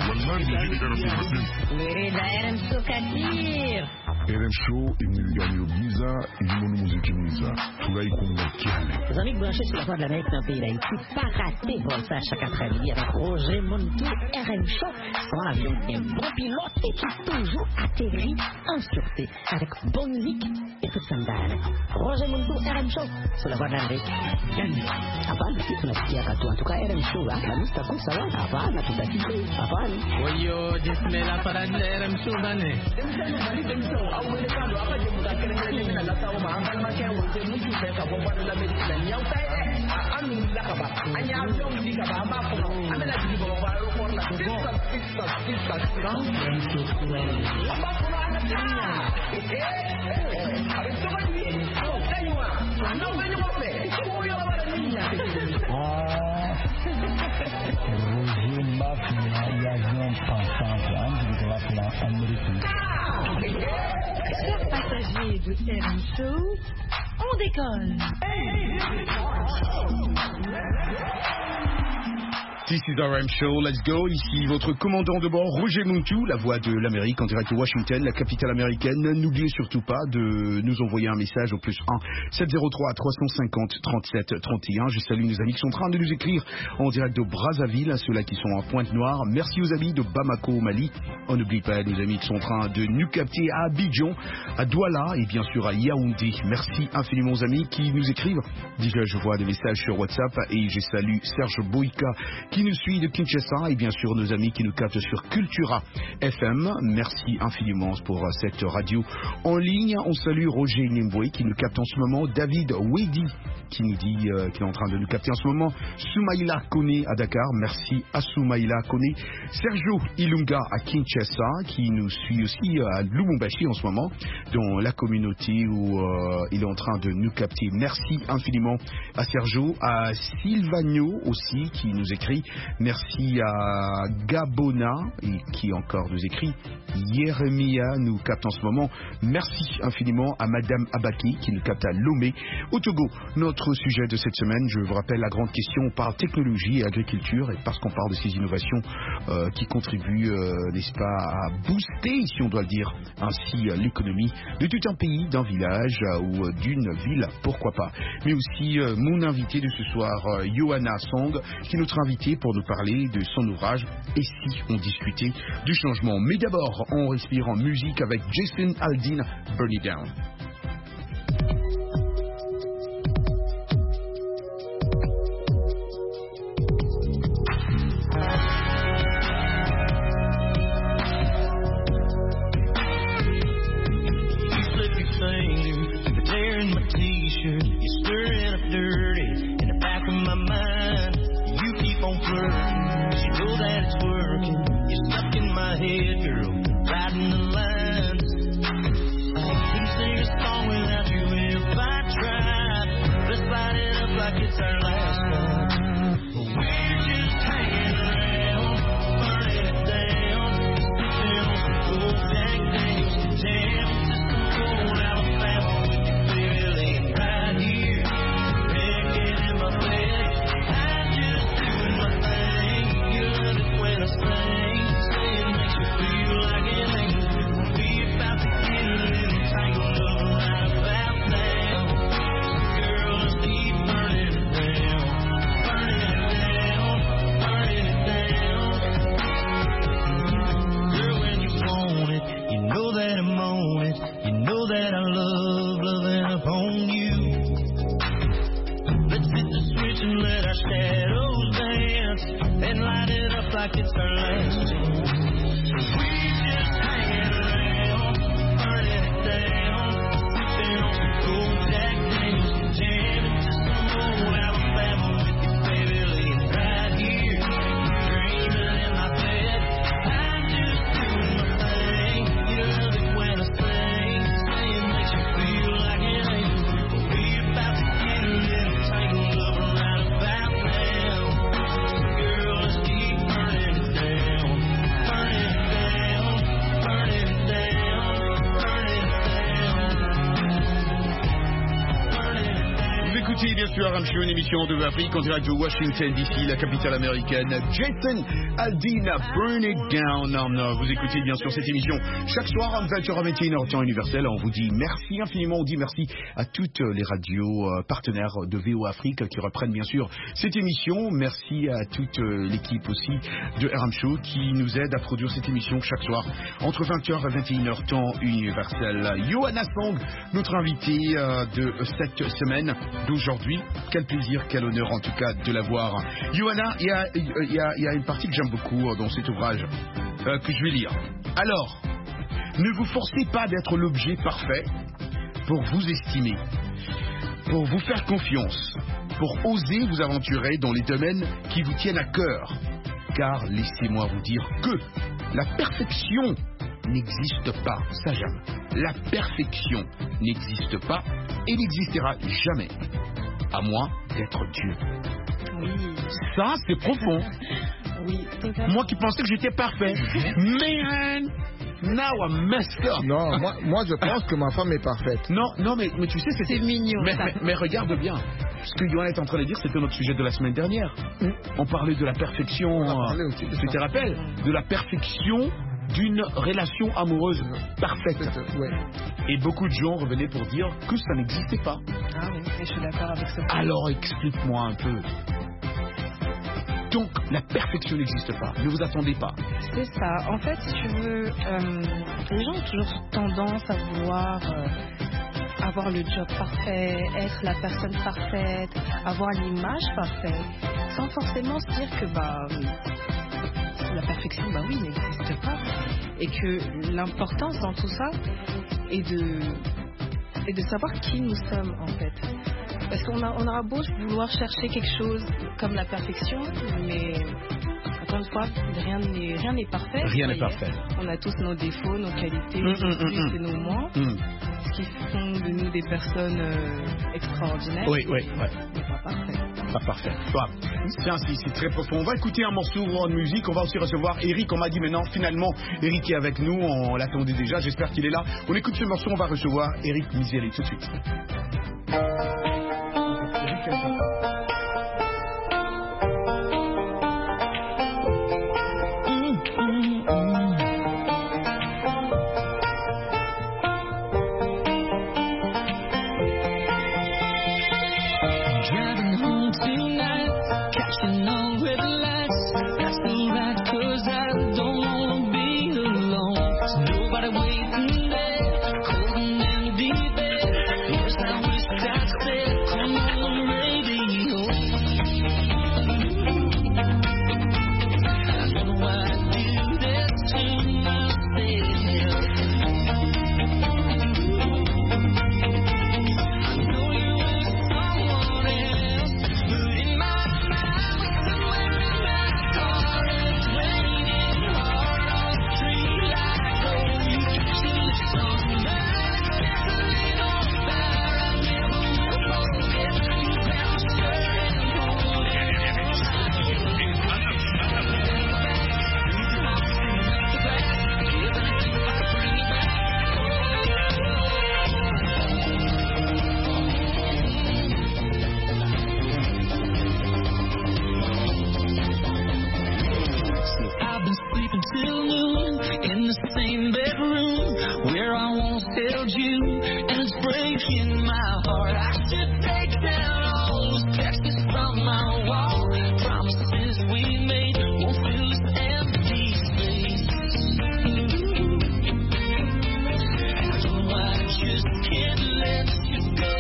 S7: Vereda RM Sokatir.
S8: RM Show imiliyani Giza ilimonu muziki mwiza Tulai kungakiane.
S7: Les amis branchés sur la Voix de l'Amérique dans le pays d'Haïti, pas rater bon ça chaque après-midi avec Roger Muntu, RM Show. Son avion est bon pilote et qui toujours atterrit en sûreté avec bonne musique et toute sandale. Roger Muntu, RM Show sur la Voix de l'Amérique. Hapana, si tunasikia katu. En tout cas, RM Show, la lista kuu sawa. Hapana, tutasikia. Hapana.
S6: Oyo, dismela para RM Show bane.
S3: Roger Mafia.
S6: Chers passagers de RM Show, on décolle.
S1: This is RM Show, let's go. Ici votre commandant de bord, Roger Montou, la voix de l'Amérique en direct de Washington, la capitale américaine. N'oubliez surtout pas de nous envoyer un message au plus 1 703 350 37 31. Je salue nos amis qui sont en train de nous écrire en direct de Brazzaville, à ceux-là qui sont en Pointe-Noire. Merci aux amis de Bamako au Mali. On n'oublie pas nos amis qui sont en train de nous capter à Abidjan, à Douala et bien sûr à Yaoundé. Merci infiniment aux amis qui nous écrivent. Déjà, je vois des messages sur WhatsApp et je salue Serge Boïka qui nous suit de Kinshasa et bien sûr nos amis qui nous captent sur Cultura FM. Merci infiniment pour cette radio en ligne. On salue Roger Nimboué qui nous capte en ce moment, David Wedi qui nous dit qu'il est en train de nous capter en ce moment, Soumaïla Kone à Dakar, merci à Soumaïla Kone, Sergio Ilunga à Kinshasa qui nous suit aussi à Lubumbashi en ce moment, dans la communauté où il est en train de nous capter. Merci infiniment à Sergio, à Silvano aussi qui nous écrit. Merci à Gabona et qui encore nous écrit. Yeremia nous capte en ce moment. Merci infiniment à Madame Abaki qui nous capte à Lomé au Togo. Notre sujet de cette semaine, je vous rappelle la grande question, on parle technologie et agriculture et parce qu'on parle de ces innovations qui contribuent, n'est-ce pas, à booster, si on doit le dire, ainsi l'économie de tout un pays, d'un village ou d'une ville, pourquoi pas. Mais aussi mon invité de ce soir, Johanna Song, qui est notre invité pour nous parler de son ouvrage Et si on discutait du changement. Mais d'abord, on respire en musique avec Jason Aldean, Burn It Down. Une émission de Afrique en direct de Washington DC, la capitale américaine. Jason Aldean, Burn It Down. Vous écoutez bien sûr cette émission chaque soir à 20h à 21h temps universel. On vous dit merci infiniment. On dit merci à toutes les radios partenaires de VO Afrique qui reprennent bien sûr cette émission. Merci à toute l'équipe aussi de RM Show qui nous aide à produire cette émission chaque soir entre 20h et 21h temps universel. Johanna Song, notre invité de cette semaine d'aujourd'hui. Quel plaisir, quel honneur en tout cas de la voir. Johanna, il y a une partie que j'aime beaucoup dans cet ouvrage que je vais lire. Alors, ne vous forcez pas d'être l'objet parfait pour vous estimer, pour vous faire confiance, pour oser vous aventurer dans les domaines qui vous tiennent à cœur. Car laissez-moi vous dire que la perfection n'existe pas, ça jamais. La perfection n'existe pas et n'existera jamais, à moins d'être Dieu.
S4: Oui.
S1: Ça, c'est profond.
S4: Oui, totalement.
S1: Moi qui pensais que j'étais parfait. Man, Now I'm messed up.
S2: Non, moi je pense que ma femme est parfaite.
S1: Non, mais tu sais,
S4: C'est mignon, ça.
S1: Mais regarde bien. Ce que Johan est en train de dire, c'était notre sujet de la semaine dernière. On parlait de la perfection.
S2: On a parlé aussi de
S1: Tu
S2: ça.
S1: te rappelles? De la perfection d'une relation amoureuse parfaite.
S2: Ouais.
S1: Et beaucoup de gens revenaient pour dire que ça n'existait pas.
S4: Ah oui, je suis d'accord avec ce point.
S1: Alors explique-moi un peu. Donc la perfection n'existe pas. Ne vous attendez pas.
S4: C'est ça. En fait, si tu veux, les gens ont toujours tendance à vouloir avoir le job parfait, être la personne parfaite, avoir l'image parfaite, sans forcément se dire que la perfection, oui, n'existe pas. Et que l'importance dans tout ça est de savoir qui nous sommes en fait. Parce qu'on aura beau vouloir chercher quelque chose comme la perfection, mais encore une fois, rien n'est parfait.
S1: Rien n'est
S4: Vous voyez.
S1: parfait.
S4: On a tous nos défauts, nos qualités, nos plus et nos moins, ce qui font de nous des personnes extraordinaires.
S1: Oui.
S4: Mais pas parfait.
S1: Pas parfait. Tiens, c'est très profond. On va écouter un morceau de musique. On va aussi recevoir Eric. On m'a dit maintenant, finalement, Eric est avec nous. On l'attendait déjà. J'espère qu'il est là. On écoute ce morceau. On va recevoir Eric Miseli tout de suite.
S3: Driving home tonight, catching all red lights. That's alright, 'cause I don't wanna be alone. There's nobody waiting there, cold and empty bed. Yes, I wish I'd said, come on the radio. I don't know why I do this to myself. I know you wish someone else, but in my mind, we're somewhere in my car, and it's raining hard on the street like gold. You should look somewhere, it's a little fire. I never will forget you found my shirt and pulled I've been sleeping till noon in the same bedroom where I once held you, and it's breaking my heart. I should take down all those pictures from my wall. Promises we made won't fill this empty space. I don't know why I just can't let you go.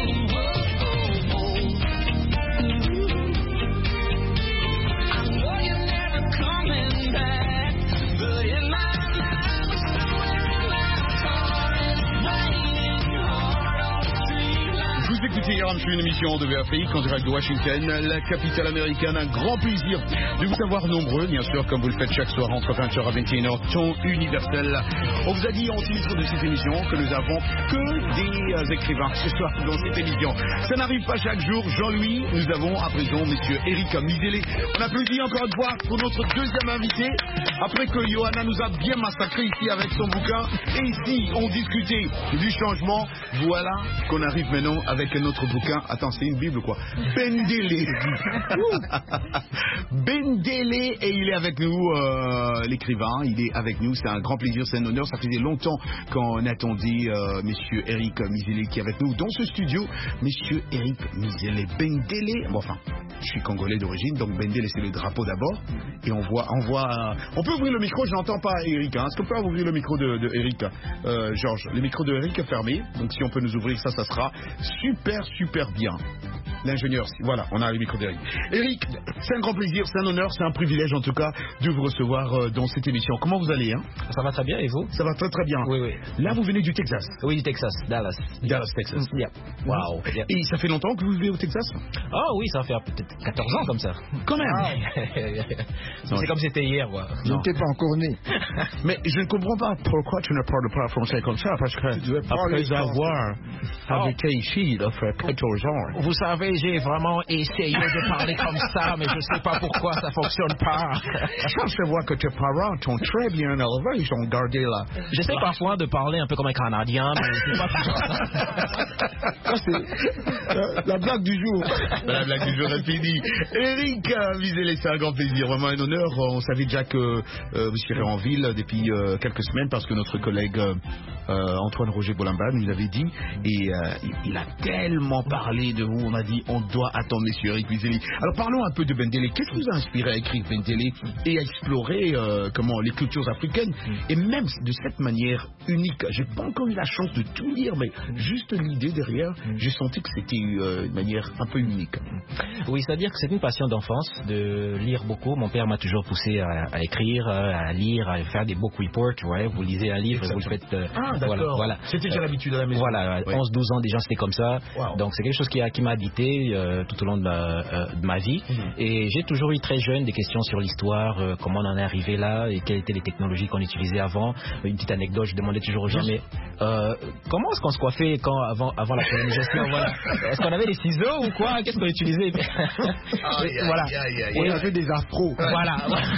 S3: I know you're never coming back, but in my mind, we're somewhere in my car, and it's raining hard on the street like.
S1: Vous écoutez Yaram, je suis une émission de VAFrique en direct de Washington, la capitale américaine. Un grand plaisir de vous avoir nombreux, bien sûr, comme vous le faites chaque soir entre 20h à 21h, temps universel. On vous a dit en titre de cette émission que nous avons que des écrivains ce soir dans cette émission. Ça n'arrive pas chaque jour. Jean-Louis, nous avons à présent monsieur Eric Miseli. On applaudit encore une fois pour notre deuxième invité. Après que Johanna nous a bien massacré ici avec son bouquin. Et ici, on discutait du changement. Voilà qu'on arrive maintenant avec notre bouquin. Attends, c'est une Bible ou quoi? Bendele. Bendele, et il est avec nous, l'écrivain. Il est avec nous. C'est un grand plaisir, c'est un honneur. Ça faisait longtemps qu'on attendait monsieur Eric Miseli qui est avec nous dans ce studio. Monsieur Eric Miseli, Bendele. Bon, enfin, je suis congolais d'origine, donc Bendele c'est le drapeau d'abord. Et on peut ouvrir le micro, je n'entends pas Eric. Est-ce qu'on peut ouvrir le micro de Eric, Georges? Le micro de Eric est fermé, donc si on peut nous ouvrir ça sera super bien. L'ingénieur, voilà, on a le micro d'Eric. Eric, c'est un grand plaisir, c'est un honneur, c'est un privilège en tout cas de vous recevoir dans cette émission. Comment vous allez, hein?
S9: Ça va très bien, et vous?
S1: Ça va très bien.
S9: Oui.
S1: Là, vous venez du Texas?
S9: Oui, du Texas, Dallas.
S1: Dallas, Texas.
S9: Yeah.
S1: Wow.
S9: Yeah.
S1: Et ça fait longtemps que vous vivez au Texas?
S9: Oh oui, ça fait peut-être 14 ans comme ça.
S1: Quand même.
S9: C'est comme si c'était hier, quoi.
S2: Je n'étais pas encore né.
S1: Mais je ne comprends pas pourquoi tu ne parles pas français comme ça, parce que
S2: Tu devais parler
S1: après avoir habité ici, il a fait 14 ans.
S9: Vous savez, Oui, j'ai vraiment essayé de parler comme ça, mais je sais pas pourquoi ça fonctionne pas.
S1: Je vois que tes parents t'ont très bien élevé, ils ont gardé là.
S9: J'essaie parfois de parler un peu comme un Canadien, mais c'est pas toujours ça.
S2: Ça, c'est la blague du jour.
S1: La blague du jour est finie. Eric Vizélé, c'est un grand plaisir, vraiment un honneur. On savait déjà que vous serez en ville depuis quelques semaines parce que notre collègue Antoine Roger Bolimba nous avait dit, et il a tellement parlé de vous, on a dit on doit attendre monsieur Eric Vizélé. Alors parlons un peu de Bendélé. Qu'est-ce qui vous a inspiré à écrire Bendélé et à explorer les cultures africaines et même de cette manière unique? J'ai pas encore eu la chance de tout lire, mais juste l'idée derrière, j'ai senti que c'était une manière un peu unique.
S9: Oui, c'est-à-dire que c'est une passion d'enfance de lire beaucoup. Mon père m'a toujours poussé à écrire, à lire, à faire des book reports. Ouais, vous lisez un livre et vous le faites.
S1: D'accord.
S9: Voilà.
S1: C'était déjà l'habitude à la maison.
S9: Voilà, 11-12 ans déjà c'était comme ça. Wow. Donc c'est quelque chose qui m'a habité tout au long de ma vie. Et j'ai toujours eu très jeune des questions sur l'histoire, comment on en est arrivé là et quelles étaient les technologies qu'on utilisait avant. Une petite anecdote, je demandais toujours aux gens, mais comment est-ce qu'on se coiffait avant la colonisation? Voilà. Est-ce qu'on avait des ciseaux ou quoi? Qu'est-ce qu'on utilisait?
S2: Voilà. On avait des afros.
S9: Voilà.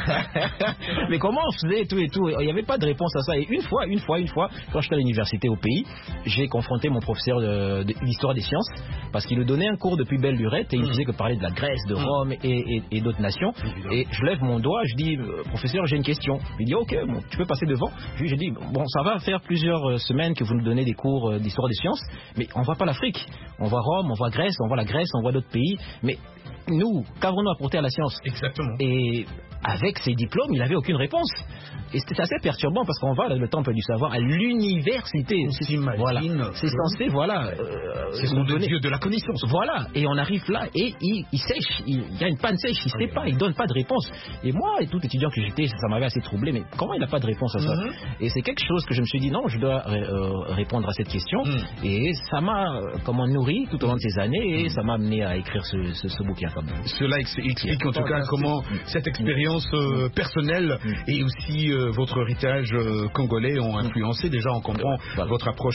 S9: Mais comment on faisait tout et tout? Il n'y avait pas de réponse à ça. Et une fois, quand j'étais à l'université au pays, j'ai confronté mon professeur d'histoire des sciences parce qu'il nous donnait un cours depuis belle lurette et il disait que parler de la Grèce, de Rome et d'autres nations. Et je lève mon doigt, je dis professeur, j'ai une question. Il dit ok, bon, tu peux passer devant. J'ai dit bon, ça va faire plusieurs semaines que vous nous donnez des cours d'histoire des sciences, mais on voit pas l'Afrique. On voit Rome, on voit Grèce, on voit la Grèce, on voit d'autres pays, mais nous, qu'avons-nous apporté à la science?
S1: Exactement.
S9: Et avec ses diplômes, il n'avait aucune réponse. Et c'était assez perturbant parce qu'on va, le temple du savoir, à l'université. Voilà. C'est censé, voilà.
S1: C'est nous donner de la connaissance.
S9: Voilà. Et on arrive là et il sèche. Il y a une panne sèche. Il ne sait pas. Il ne donne pas de réponse. Et moi, et tout étudiant que j'étais, ça m'avait assez troublé. Mais comment il n'a pas de réponse à ça? Et c'est quelque chose que je me suis dit, non, je dois répondre à cette question. Et ça m'a nourri tout au long de ces années et ça m'a amené à écrire ce bouquin.
S1: Cela explique en tout cas comment cette expérience personnelle et aussi votre héritage congolais ont influencé. Déjà, on comprend votre approche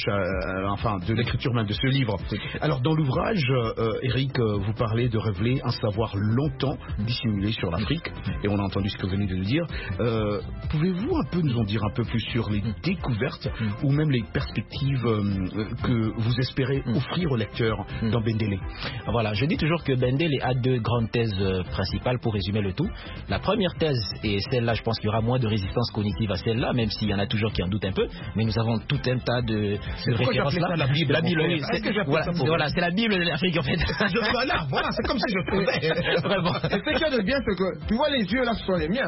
S1: de l'écriture même de ce livre. Alors, dans l'ouvrage, Eric, vous parlez de révéler un savoir longtemps dissimulé sur l'Afrique, et on a entendu ce que vous venez de nous dire. Pouvez-vous un peu nous en dire un peu plus sur les découvertes ou même les perspectives que vous espérez offrir aux lecteurs dans Bendélé?
S9: Voilà, je dis toujours que Bendélé a deux grandes thèses principales pour résumer le tout. La première thèse, et celle-là, je pense qu'il y aura moins de résistance cognitive à celle-là, même s'il y en a toujours qui en doutent un peu, mais nous avons tout un tas de références là.
S1: La Bible,
S9: oui. C'est la Bible de l'Afrique en fait.
S1: Voilà, c'est comme si je trouvais.
S9: Vraiment.
S2: C'est ce qu'il y a de bien, c'est que tu vois les yeux là, ce sont les miens.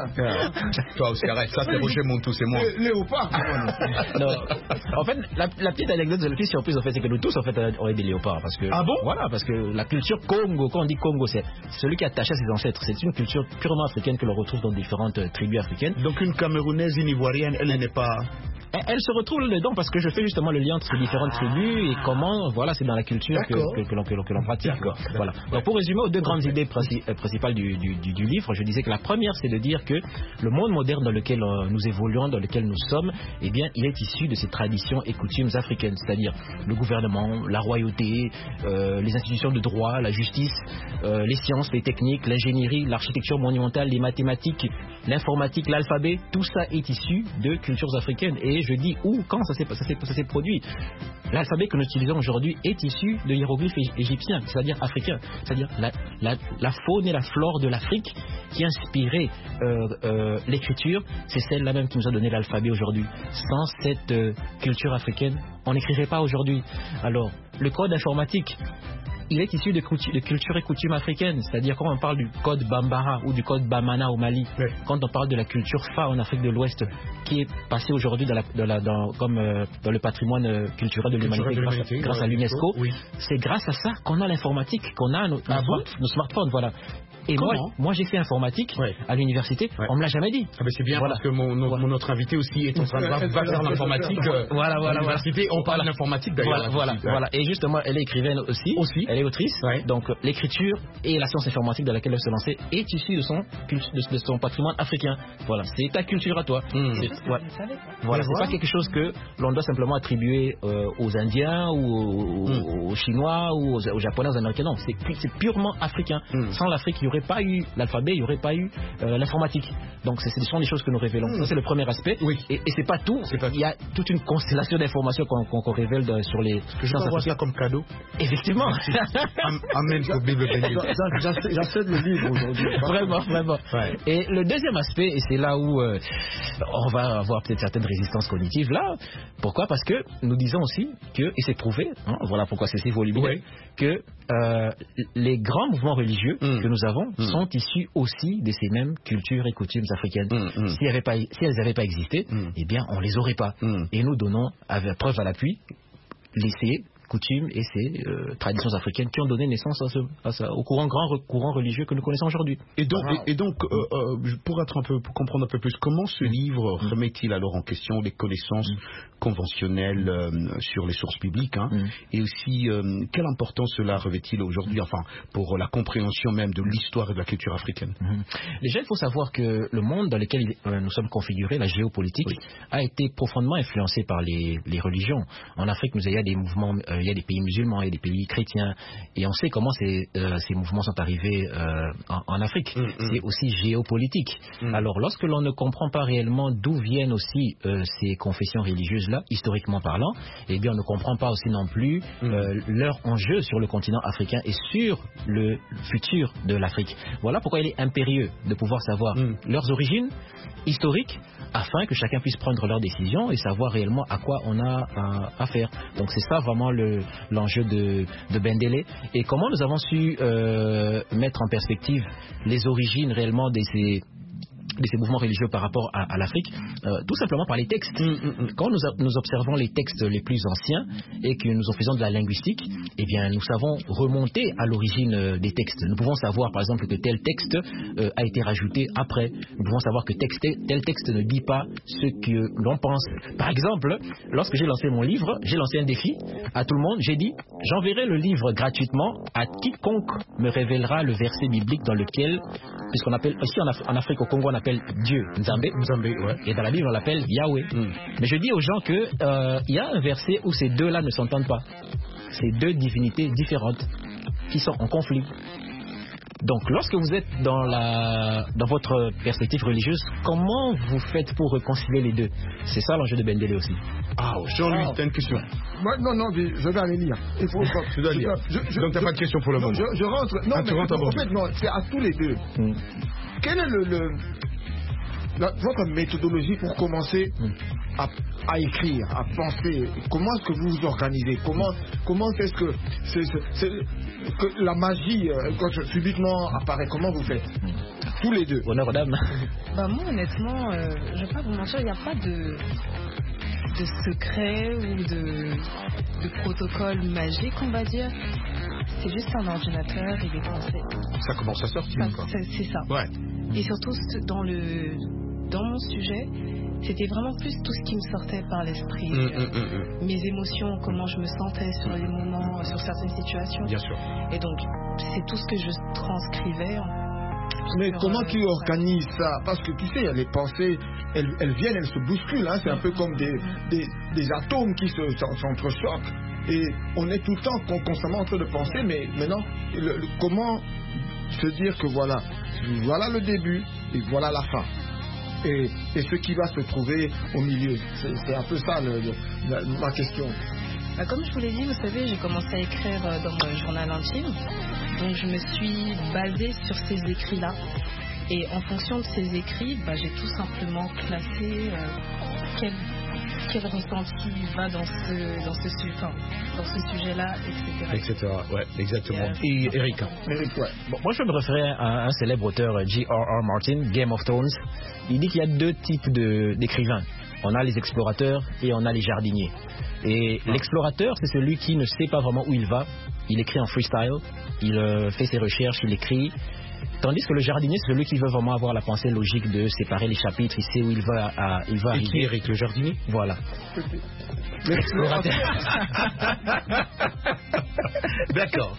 S1: Toi aussi, arrête, ça c'est Roger Montou, c'est moi.
S2: Léopard.
S9: Non. En fait, la petite anecdote, la petite surprise en fait, c'est que nous tous en fait on est des léopards parce que.
S1: Ah bon?
S9: Voilà, parce que la culture Congo, quand on dit Congo, c'est celui qui est attaché à ses ancêtres. C'est une culture purement africaine que l'on retrouve dans différentes tribus africaines.
S1: Donc une Camerounaise, une Ivoirienne, elle n'est pas...
S9: Elle se retrouve là-dedans parce que je fais justement le lien entre ces différentes tribus et comment, voilà, c'est dans la culture que l'on pratique. Voilà. Donc pour résumer aux deux grandes idées principales du livre, je disais que la première, c'est de dire que le monde moderne dans lequel nous évoluons, dans lequel nous sommes, eh bien, il est issu de ces traditions et coutumes africaines, c'est-à-dire le gouvernement, la royauté, les institutions de droit, la justice, les sciences, les techniques, l'ingénierie, l'architecture monumentale, les mathématiques, l'informatique, l'alphabet, tout ça est issu de cultures africaines. Et je dis où, quand ça s'est produit. L'alphabet que nous utilisons aujourd'hui est issu de hiéroglyphes égyptiens, c'est-à-dire africains. C'est-à-dire la faune et la flore de l'Afrique qui inspiraient l'écriture, c'est celle-là même qui nous a donné l'alphabet aujourd'hui. Sans cette culture africaine, on n'écrirait pas aujourd'hui. Alors, le code informatique, il est issu de culture et coutumes africaines, c'est-à-dire quand on parle du code Bambara ou du code Bamana au Mali, quand on parle de la culture Fa en Afrique de l'Ouest, qui est passée aujourd'hui dans le patrimoine culturel de l'humanité grâce à l'UNESCO, c'est grâce à ça qu'on a l'informatique, qu'on a nos smartphones, voilà. Et moi j'ai fait informatique à l'université, on me l'a jamais dit.
S1: Ah ben c'est bien parce que mon autre invité aussi est en train de faire l'informatique.
S9: Voilà.
S1: On parle d'informatique d'ailleurs.
S9: Voilà. Et justement, elle est écrivaine aussi. Elle elle est autrice, donc l'écriture et la science informatique dans laquelle elle se lançait est issue de son patrimoine africain. Voilà, c'est ta culture à toi. Voilà, c'est pas quelque chose que l'on doit simplement attribuer aux Indiens ou aux Chinois ou aux Japonais, aux Américains. Non, c'est purement africain. Sans l'Afrique, il n'y aurait pas eu l'alphabet, il n'y aurait pas eu l'informatique. Donc ce sont des choses que nous révélons. Ça, c'est le premier aspect. Et c'est pas tout. Il y a toute une constellation d'informations qu'on révèle sur les sciences africaines.
S10: Comme cadeau.
S9: Effectivement.
S10: Amène au Bible béni.
S2: J'achète le livre aujourd'hui.
S9: Vraiment. Et le deuxième aspect, et c'est là où on va avoir peut-être certaines résistances cognitives là. Pourquoi? Parce que nous disons aussi que, et c'est prouvé, voilà pourquoi c'est si volumineux, que les grands mouvements religieux que nous avons sont issus aussi de ces mêmes cultures et coutumes africaines. Si elles n'avaient pas existé, eh bien on les aurait pas. Et nous donnons, avec preuve à l'appui, ces coutumes et ces traditions africaines qui ont donné naissance au grand courant religieux que nous connaissons aujourd'hui.
S1: Et donc, pour comprendre un peu plus, comment ce livre remet-il alors en question les connaissances conventionnelles sur les sources bibliques, et aussi quelle importance cela revêt-il aujourd'hui, enfin, pour la compréhension même de l'histoire et de la culture africaine?
S9: Déjà, il faut savoir que le monde dans lequel nous sommes configurés, la géopolitique, a été profondément influencé par les religions. En Afrique, il y a des mouvements, il y a des pays musulmans, il y a des pays chrétiens, et on sait comment ces mouvements sont arrivés en Afrique. C'est aussi géopolitique. Alors, lorsque l'on ne comprend pas réellement d'où viennent aussi ces confessions religieuses-là, historiquement parlant, eh bien, on ne comprend pas aussi non plus leur enjeu sur le continent africain et sur le futur de l'Afrique. Voilà pourquoi il est impérieux de pouvoir savoir leurs origines historiques, afin que chacun puisse prendre leurs décisions et savoir réellement à quoi on a affaire. Donc c'est ça vraiment l'enjeu de Bendele. Et comment nous avons su mettre en perspective les origines réellement de ces mouvements religieux par rapport à l'Afrique, tout simplement par les textes. Quand nous observons les textes les plus anciens et que nous en faisons de la linguistique, eh bien nous savons remonter à l'origine des textes. Nous pouvons savoir par exemple que tel texte a été rajouté après. Nous pouvons savoir que tel texte ne dit pas ce que l'on pense. Par exemple, lorsque j'ai lancé mon livre, j'ai lancé un défi à tout le monde. J'ai dit, j'enverrai le livre gratuitement à quiconque me révélera le verset biblique dans lequel, puisqu'on appelle, ici en Afrique, au Congo, on appelle Dieu, Nzambe, et dans la Bible on l'appelle Yahweh. Mais je dis aux gens que il y a un verset où ces deux-là ne s'entendent pas. C'est deux divinités différentes qui sont en conflit. Donc lorsque vous êtes dans votre perspective religieuse, comment vous faites pour réconcilier les deux? C'est ça l'enjeu de Bendele aussi.
S1: Jean-Louis, t'as une question?
S2: Non, je vais aller lire. Il faut
S1: tu dois lire. Donc t'as pas de question pour le moment.
S2: Je rentre. Non,
S1: tu rentres
S2: en fait, non, c'est à tous les deux. Quelle est votre méthodologie pour commencer à écrire, à penser? Comment est-ce que vous vous organisez? Comment est-ce que la magie, quand subitement apparaît, comment vous faites? Tous les deux.
S9: Honneur aux dames.
S4: Moi, honnêtement, je vais pas vous mentir, il n'y a pas de secret ou de protocole magique, on va dire. C'est juste un ordinateur et des pensées.
S1: Ça commence à sortir, quoi.
S4: C'est ça.
S1: Ouais.
S4: Et surtout, dans mon sujet, c'était vraiment plus tout ce qui me sortait par l'esprit. Mes émotions, comment je me sentais sur les moments, sur certaines situations.
S1: Bien sûr.
S4: Et donc, c'est tout ce que je transcrivais.
S2: Mais comment tu organises ça? Parce que tu sais, les pensées, elles viennent, elles se bousculent. C'est un peu comme des atomes qui s'entrechoquent. Et on est tout le temps constamment en train de penser, mais maintenant, comment se dire que voilà le début et voilà la fin. Et ce qui va se trouver au milieu. C'est un peu ça ma question.
S4: Comme je vous l'ai dit, vous savez, j'ai commencé à écrire dans mon journal intime. Donc je me suis basée sur ces écrits-là. Et en fonction de ces écrits, j'ai tout simplement classé quel ressenti va dans ce sujet-là, etc.
S1: Ouais, exactement. Et Eric,
S2: ouais.
S9: Moi, je vais me référer à un célèbre auteur, J.R.R. Martin, Game of Thrones. Il dit qu'il y a deux types d'écrivains. On a les explorateurs et on a les jardiniers. Et l'explorateur, c'est celui qui ne sait pas vraiment où il va. Il écrit en freestyle, il fait ses recherches, il écrit. Tandis que le jardinier, c'est celui qui veut vraiment avoir la pensée logique de séparer les chapitres, il sait où il va
S1: Et qui est Eric le jardinier?
S9: Voilà.
S1: D'accord.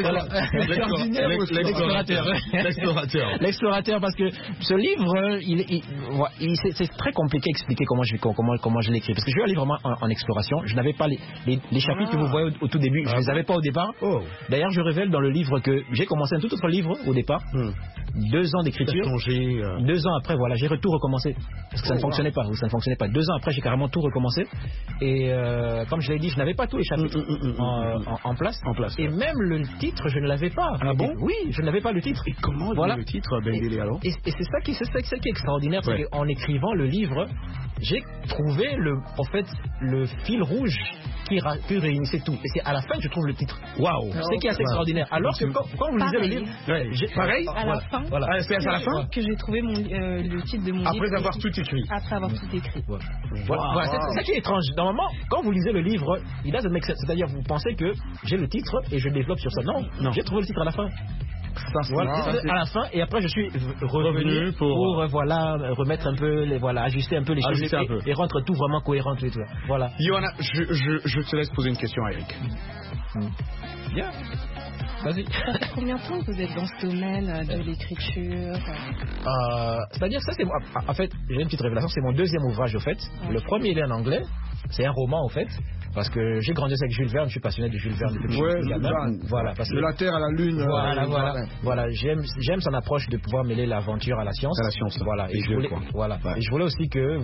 S9: L'explorateur, parce que ce livre, c'est très compliqué à expliquer comment je l'écris. Parce que je vais aller vraiment en exploration. Je n'avais pas les chapitres que vous voyez au tout début, je ne les avais pas au départ. D'ailleurs, je révèle dans le livre que j'ai commencé un tout autre livre au départ. 2 ans d'écriture. 2 ans après, voilà, j'ai tout recommencé. Parce que ça ne fonctionnait pas. 2 ans après, j'ai carrément tout recommencé. Et comme je l'ai dit, je n'avais pas tous les chapitres en place. Et même le titre, je ne l'avais pas.
S1: Ah bon?
S9: Oui, je n'avais pas le titre.
S1: Et comment le titre Bendele alors?
S9: Et c'est ça qui est extraordinaire, c'est qu'en écrivant le livre, j'ai trouvé le fil rouge qui réunissait tout. Et c'est à la fin que je trouve le titre. Waouh! C'est qui est assez extraordinaire. Alors que quand vous lisez le livre,
S4: pareil. À la fin.
S9: Voilà.
S4: C'est à la fin que j'ai trouvé le titre de mon livre.
S1: Après avoir tout écrit.
S4: Après avoir tout écrit.
S9: Voilà. C'est ça qui est étrange. Normalement, quand vous lisez le livre, il a c'est-à-dire vous pensez que j'ai le titre et je développe sur ça. Non. J'ai trouvé le titre à la fin. À la fin, et après je suis revenu pour remettre un peu ajuster un peu les choses et rendre tout vraiment cohérent et tout. Voilà.
S1: Johanna, je te laisse poser une question à Eric.
S9: Bien. Vas-y.
S4: Ça fait combien de temps que vous êtes dans ce domaine de l'écriture?
S9: C'est-à-dire ça, en fait, j'ai une petite révélation, c'est mon 2e ouvrage au fait. Le premier il est en anglais, c'est un roman au fait. Parce que j'ai grandi avec Jules Verne, je suis passionné de Jules Verne depuis que je suis gamin. Voilà, parce que
S2: de la Terre à la Lune.
S9: Voilà, j'aime son approche de pouvoir mêler l'aventure à la science. Voilà, et je voulais aussi que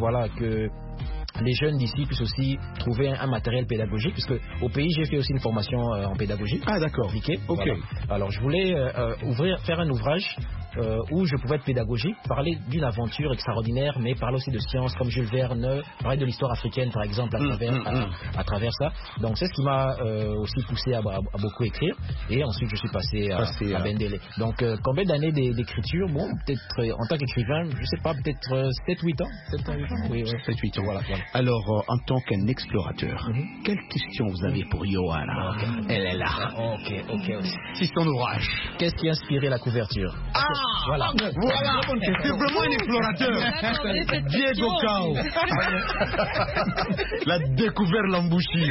S9: les jeunes d'ici puissent aussi trouver un matériel pédagogique, puisque au pays j'ai fait aussi une formation en pédagogie.
S1: Ah d'accord.
S9: Ok. Voilà. Alors je voulais faire un ouvrage où je pouvais être pédagogique, parler d'une aventure extraordinaire, mais parler aussi de science comme Jules Verne, parler de l'histoire africaine par exemple à travers ça. Donc c'est ce qui m'a aussi poussé à beaucoup écrire. Et ensuite je suis passé à Bendele. Donc combien d'années d'écriture? Bon, peut-être en tant qu'écrivain, je sais pas, peut-être 7-8 ans.
S1: 7-8 ans. Voilà. Alors, en tant qu'un explorateur, quelle question vous avez pour Johanna? Elle est là.
S9: Ok.
S1: C'est son orage.
S9: Qu'est-ce qui a inspiré la couverture? Voilà.
S1: C'est vraiment un explorateur. Diego Cao. La découverte l'embouchy.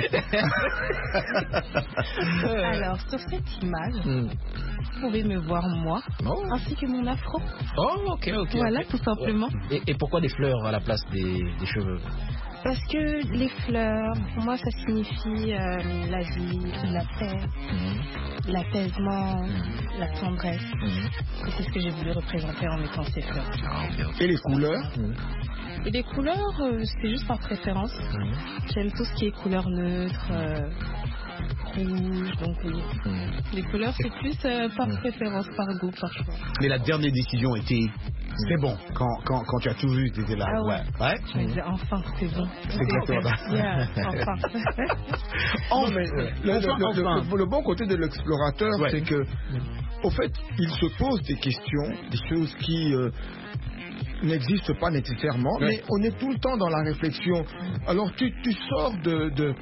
S4: Alors, sur cette image, vous pouvez me voir moi, ainsi que mon afro.
S9: Ok.
S4: Voilà, tout simplement.
S9: Et pourquoi des fleurs à la place des cheveux?
S4: Parce que les fleurs, pour moi, ça signifie la vie, la paix, l'apaisement, la tendresse. Et c'est ce que j'ai voulu représenter en mettant ces fleurs.
S2: Et les couleurs?
S4: Et les couleurs, c'est juste par préférence. J'aime tout ce qui est couleur neutre, rouge, donc oui. Les couleurs, c'est plus par préférence, par goût, par choix.
S1: Mais la dernière décision était... C'est bon, quand tu as tout vu, tu étais là.
S4: Ouais. Je me disais, enfin, c'est bon.
S1: C'est exactement ça.
S4: Enfin.
S2: Le bon côté de l'explorateur, c'est que, au fait, il se pose des questions, des choses qui n'existent pas nécessairement, mais on est tout le temps dans la réflexion. Alors, tu sors de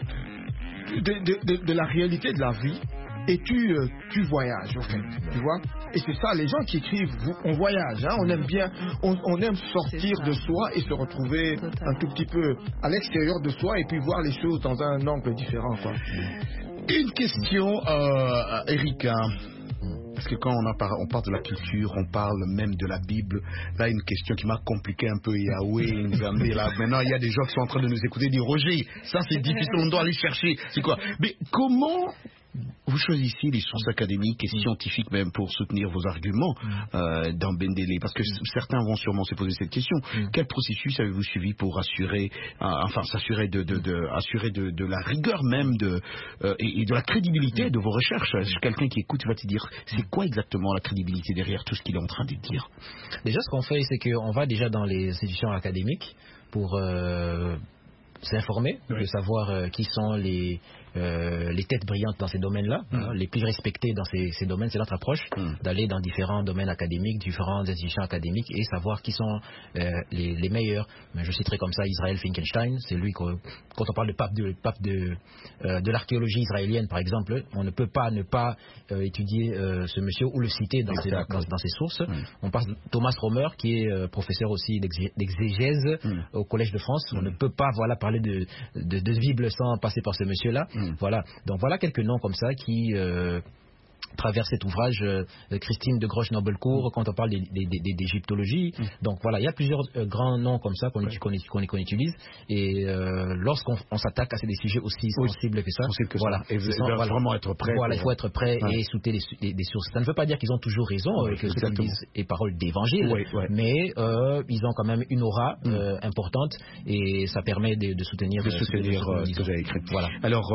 S2: la réalité de la vie. Et tu voyages, en fait, tu vois. Et c'est ça, les gens qui écrivent, on voyage, hein, on aime bien, on aime sortir de soi et se retrouver un tout petit peu à l'extérieur de soi et puis voir les choses dans un angle différent, quoi.
S1: Une question, Eric, parce que quand on parle de la culture, on parle même de la Bible. Là, une question qui m'a compliqué un peu, Yahweh nous a amené là. Maintenant, il y a des gens qui sont en train de nous écouter et dire, Roger, ça c'est difficile, on doit aller chercher. C'est quoi? Mais comment vous choisissez les sources académiques et scientifiques même pour soutenir vos arguments dans Bendele? Parce que certains vont sûrement se poser cette question. Quel processus avez-vous suivi pour assurer, s'assurer de la rigueur même et de la crédibilité de vos recherches? Quelqu'un qui écoute va te dire, c'est quoi exactement la crédibilité derrière tout ce qu'il est en train de dire?
S9: Déjà, ce qu'on fait, c'est qu'on va déjà dans les institutions académiques pour s'informer, de savoir qui sont les les têtes brillantes dans ces domaines-là, les plus respectés dans ces domaines. C'est notre approche d'aller dans différents domaines académiques, différentes institutions académiques et savoir qui sont les meilleurs. Mais je citerai comme ça Israël Finkelstein, c'est lui quand on parle de pape de l'archéologie israélienne par exemple, on ne peut pas ne pas étudier ce monsieur ou le citer dans ses sources. On parle de Thomas Romer qui est professeur aussi d'exégèse au Collège de France. On ne peut pas parler de Bible sans passer par ce monsieur-là. Voilà. Donc voilà quelques noms comme ça qui travers cet ouvrage, Christine de Grosch-Nobelcourt, quand on parle d'égyptologie. Donc voilà, il y a plusieurs grands noms comme ça qu'on utilise. Et lorsqu'on s'attaque à des sujets aussi sensibles que ça, voilà,
S1: il faut vraiment être prêt.
S9: Voilà, il faut être prêt et écouter des sources. Ça ne veut pas dire qu'ils ont toujours raison, que ce qu'ils disent est parole d'évangile, mais ils ont quand même une aura importante et ça permet de soutenir ce que
S1: vous avez écrit.
S9: Voilà.
S1: Alors,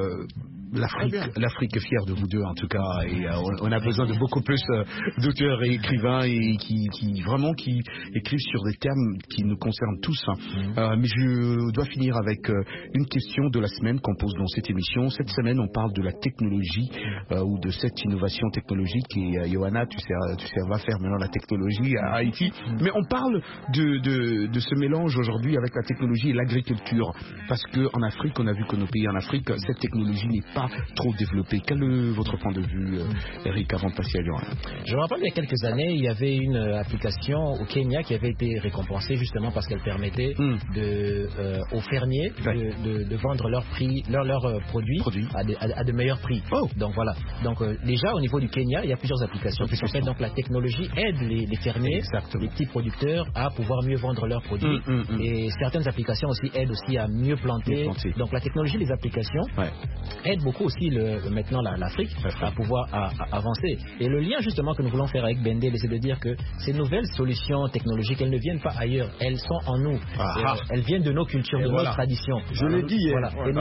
S1: l'Afrique est fière de vous deux en tout cas, et on a besoin de beaucoup plus d'auteurs et écrivains et qui écrivent sur des thèmes qui nous concernent tous. Mais je dois finir avec une question de la semaine qu'on pose dans cette émission. Cette semaine, on parle de la technologie ou de cette innovation technologique. Et Johanna, tu sais, va faire maintenant la technologie à Haïti. Mais on parle de ce mélange aujourd'hui avec la technologie et l'agriculture, parce qu'en Afrique, on a vu que nos pays en Afrique, cette technologie n'est pas trop développée. Quel est votre point de vue, Eric, avant de passer à Johanna?
S9: Je me rappelle il y a quelques années, il y avait une application au Kenya qui avait été récompensée justement parce qu'elle permettait aux fermiers de vendre leurs produits à de meilleurs prix. Donc voilà. Donc déjà au niveau du Kenya, il y a plusieurs applications qui sont faites. Donc la technologie aide les fermiers, les petits producteurs à pouvoir mieux vendre leurs produits. Et certaines applications aussi aident aussi à mieux planter. Donc la technologie, les applications aident beaucoup aussi maintenant l'Afrique à pouvoir avancer. Et le lien justement que nous voulons faire avec Bendel, c'est de dire que ces nouvelles solutions technologiques, elles ne viennent pas ailleurs, elles sont en nous. Elles viennent de nos cultures, de nos traditions.
S2: Je l'ai dit.
S9: Et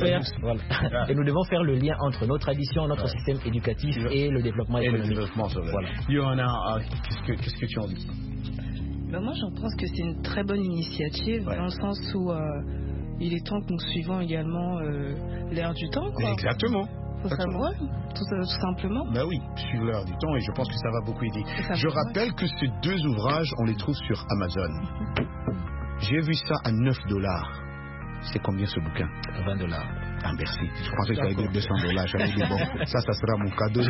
S9: nous devons faire le lien entre nos traditions, notre système éducatif et le développement économique.
S1: Johanna, qu'est-ce que tu en dis?
S4: Moi, je pense que c'est une très bonne initiative dans le sens où il est temps que nous suivons également l'ère du temps.
S1: Exactement.
S4: Tout simplement.
S1: Ben oui, suivre l'heure du temps, et je pense que ça va beaucoup aider. Je rappelle que ces deux ouvrages, on les trouve sur Amazon. J'ai vu ça à $9. C'est combien ce bouquin?
S9: $20.
S1: Ah, merci. Je pensais que ça allait être $200. J'avais dit, bon, ça sera mon cadeau.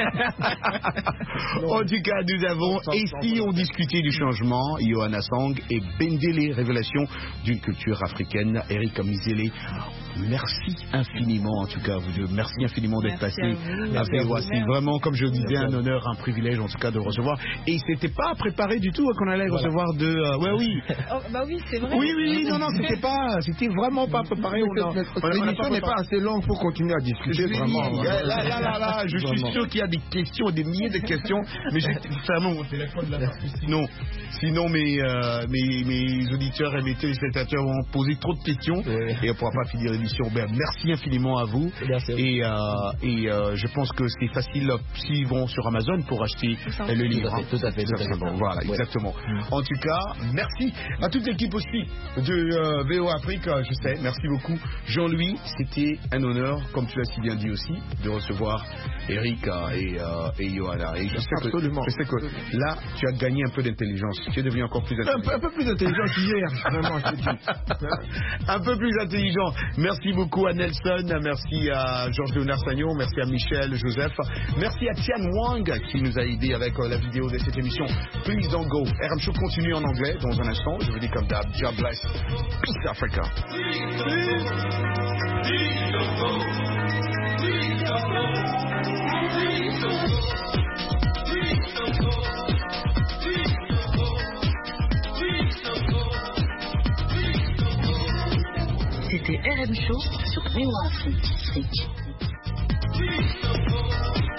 S1: En tout cas, nous avons ici, on discutait du changement, Johanna Sang, et Bendele, révélation d'une culture africaine, Eric Mizele. Merci infiniment, en tout cas, vous deux. Merci infiniment d'être passé avec moi. C'est vraiment, comme je disais, un honneur, un privilège, en tout cas, de recevoir. Et c'était pas préparé du tout qu'on allait recevoir
S4: oui, c'est vrai.
S1: Oui, non, c'était vraiment pas préparé.
S2: L'émission n'est pas assez longue pour continuer à discuter. Vraiment.
S1: Là, je suis sûr qu'il y a des questions, des milliers de questions, mais vraiment mon téléphone là. Sinon mes auditeurs et mes téléspectateurs vont poser trop de questions et on pourra pas finir l'émission. Merci infiniment à vous. Et je pense que c'est facile s'ils vont sur Amazon pour acheter le livre.
S9: Tout à fait.
S1: Voilà, exactement. En tout cas, merci à toute l'équipe aussi de VO Afrique. Je sais, merci beaucoup, Jean-Louis. C'était un honneur, comme tu l'as si bien dit aussi, de recevoir Eric et Johanna. Et je sais que là, tu as gagné un peu d'intelligence. Tu es devenu encore plus intelligent.
S2: Un peu plus intelligent qu'hier, vraiment, je te dis.
S1: Un peu plus intelligent. Merci beaucoup à Nelson, merci à Georges Léonard Sagnon, merci à Michel Joseph, merci à Tian Wang qui nous a aidé avec la vidéo de cette émission. Please don't go. RM Show continue en anglais dans un instant. Je vous dis comme d'hab, God bless. Peace Africa.
S11: C'était RM Show sur VOA Afrique.